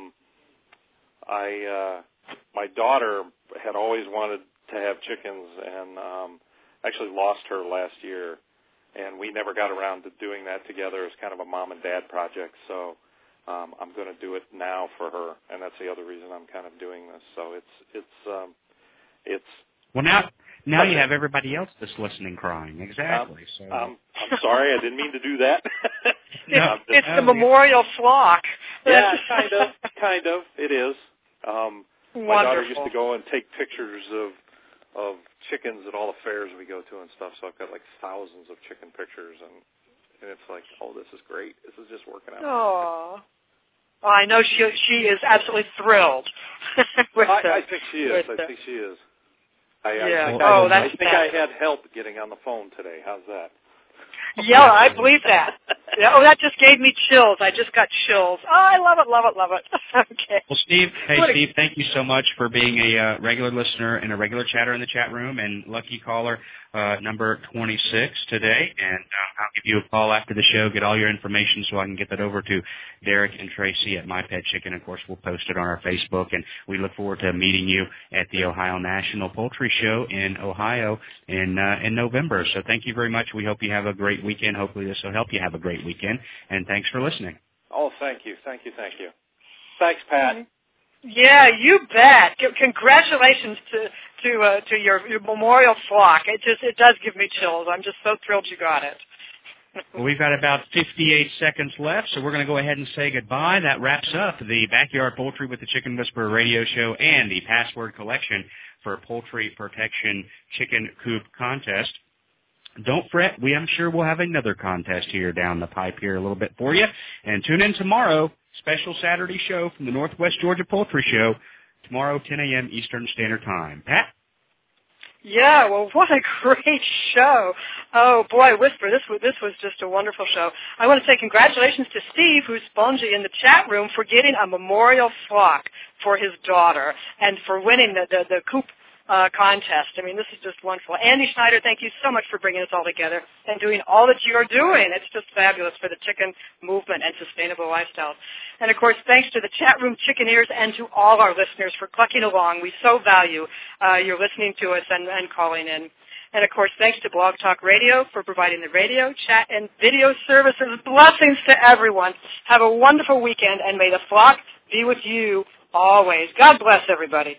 My daughter had always wanted to have chickens, and actually lost her last year, and we never got around to doing that together as kind of a mom and dad project. So I'm going to do it now for her, and that's the other reason I'm kind of doing this. So it's well now you have everybody else that's listeing crying. Exactly. So I'm sorry, I didn't mean to do that. It's the memorial flock. Yeah, kind of. It is. My daughter used to go and take pictures of chickens at all the fairs we go to and stuff. So I've got like thousands of chicken pictures, and it's like, oh, this is great. This is just working out. Oh. Well, I know she is absolutely thrilled. I think she is. I think she is. I think I had help getting on the phone today. How's that? Yeah, I believe that. Yeah, that just gave me chills. I just got chills. Oh, I love it. Okay. Well, Steve, Steve, thank you so much for being a regular listener and a regular chatter in the chat room, and lucky caller number 26 today. And I'll give you a call after the show, get all your information so I can get that over to Derek and Tracy at My Pet Chicken. Of course, we'll post it on our Facebook, and we look forward to meeting you at the Ohio National Poultry Show in Ohio in November. So thank you very much. We hope you have a great weekend. Hopefully this will help you have a great weekend, and thanks for listening. Oh, thank you. Thanks, Pat. Yeah, you bet. Congratulations to your memorial flock. It does give me chills. I'm just so thrilled you got it. Well, we've got about 58 seconds left, so we're going to go ahead and say goodbye. That wraps up the Backyard Poultry with the Chicken Whisperer radio show and the password collection for Poultry Protection Chicken Coop Contest. Don't fret. I'm sure we'll have another contest here down the pipe here a little bit for you. And tune in tomorrow, special Saturday show from the Northwest Georgia Poultry Show, tomorrow 10 a.m. Eastern Standard Time. Pat? Yeah, well, what a great show. Oh, boy, Whisper, this was just a wonderful show. I want to say congratulations to Steve, who's spongy in the chat room, for getting a memorial flock for his daughter and for winning the coop contest. I mean, this is just wonderful. Andy Schneider, thank you so much for bringing us all together and doing all that you are doing. It's just fabulous for the chicken movement and sustainable lifestyles. And, of course, thanks to the chat room chickeneers and to all our listeners for clucking along. We so value your listening to us and calling in. And, of course, thanks to Blog Talk Radio for providing the radio, chat, and video services. Blessings to everyone. Have a wonderful weekend, and may the flock be with you always. God bless everybody.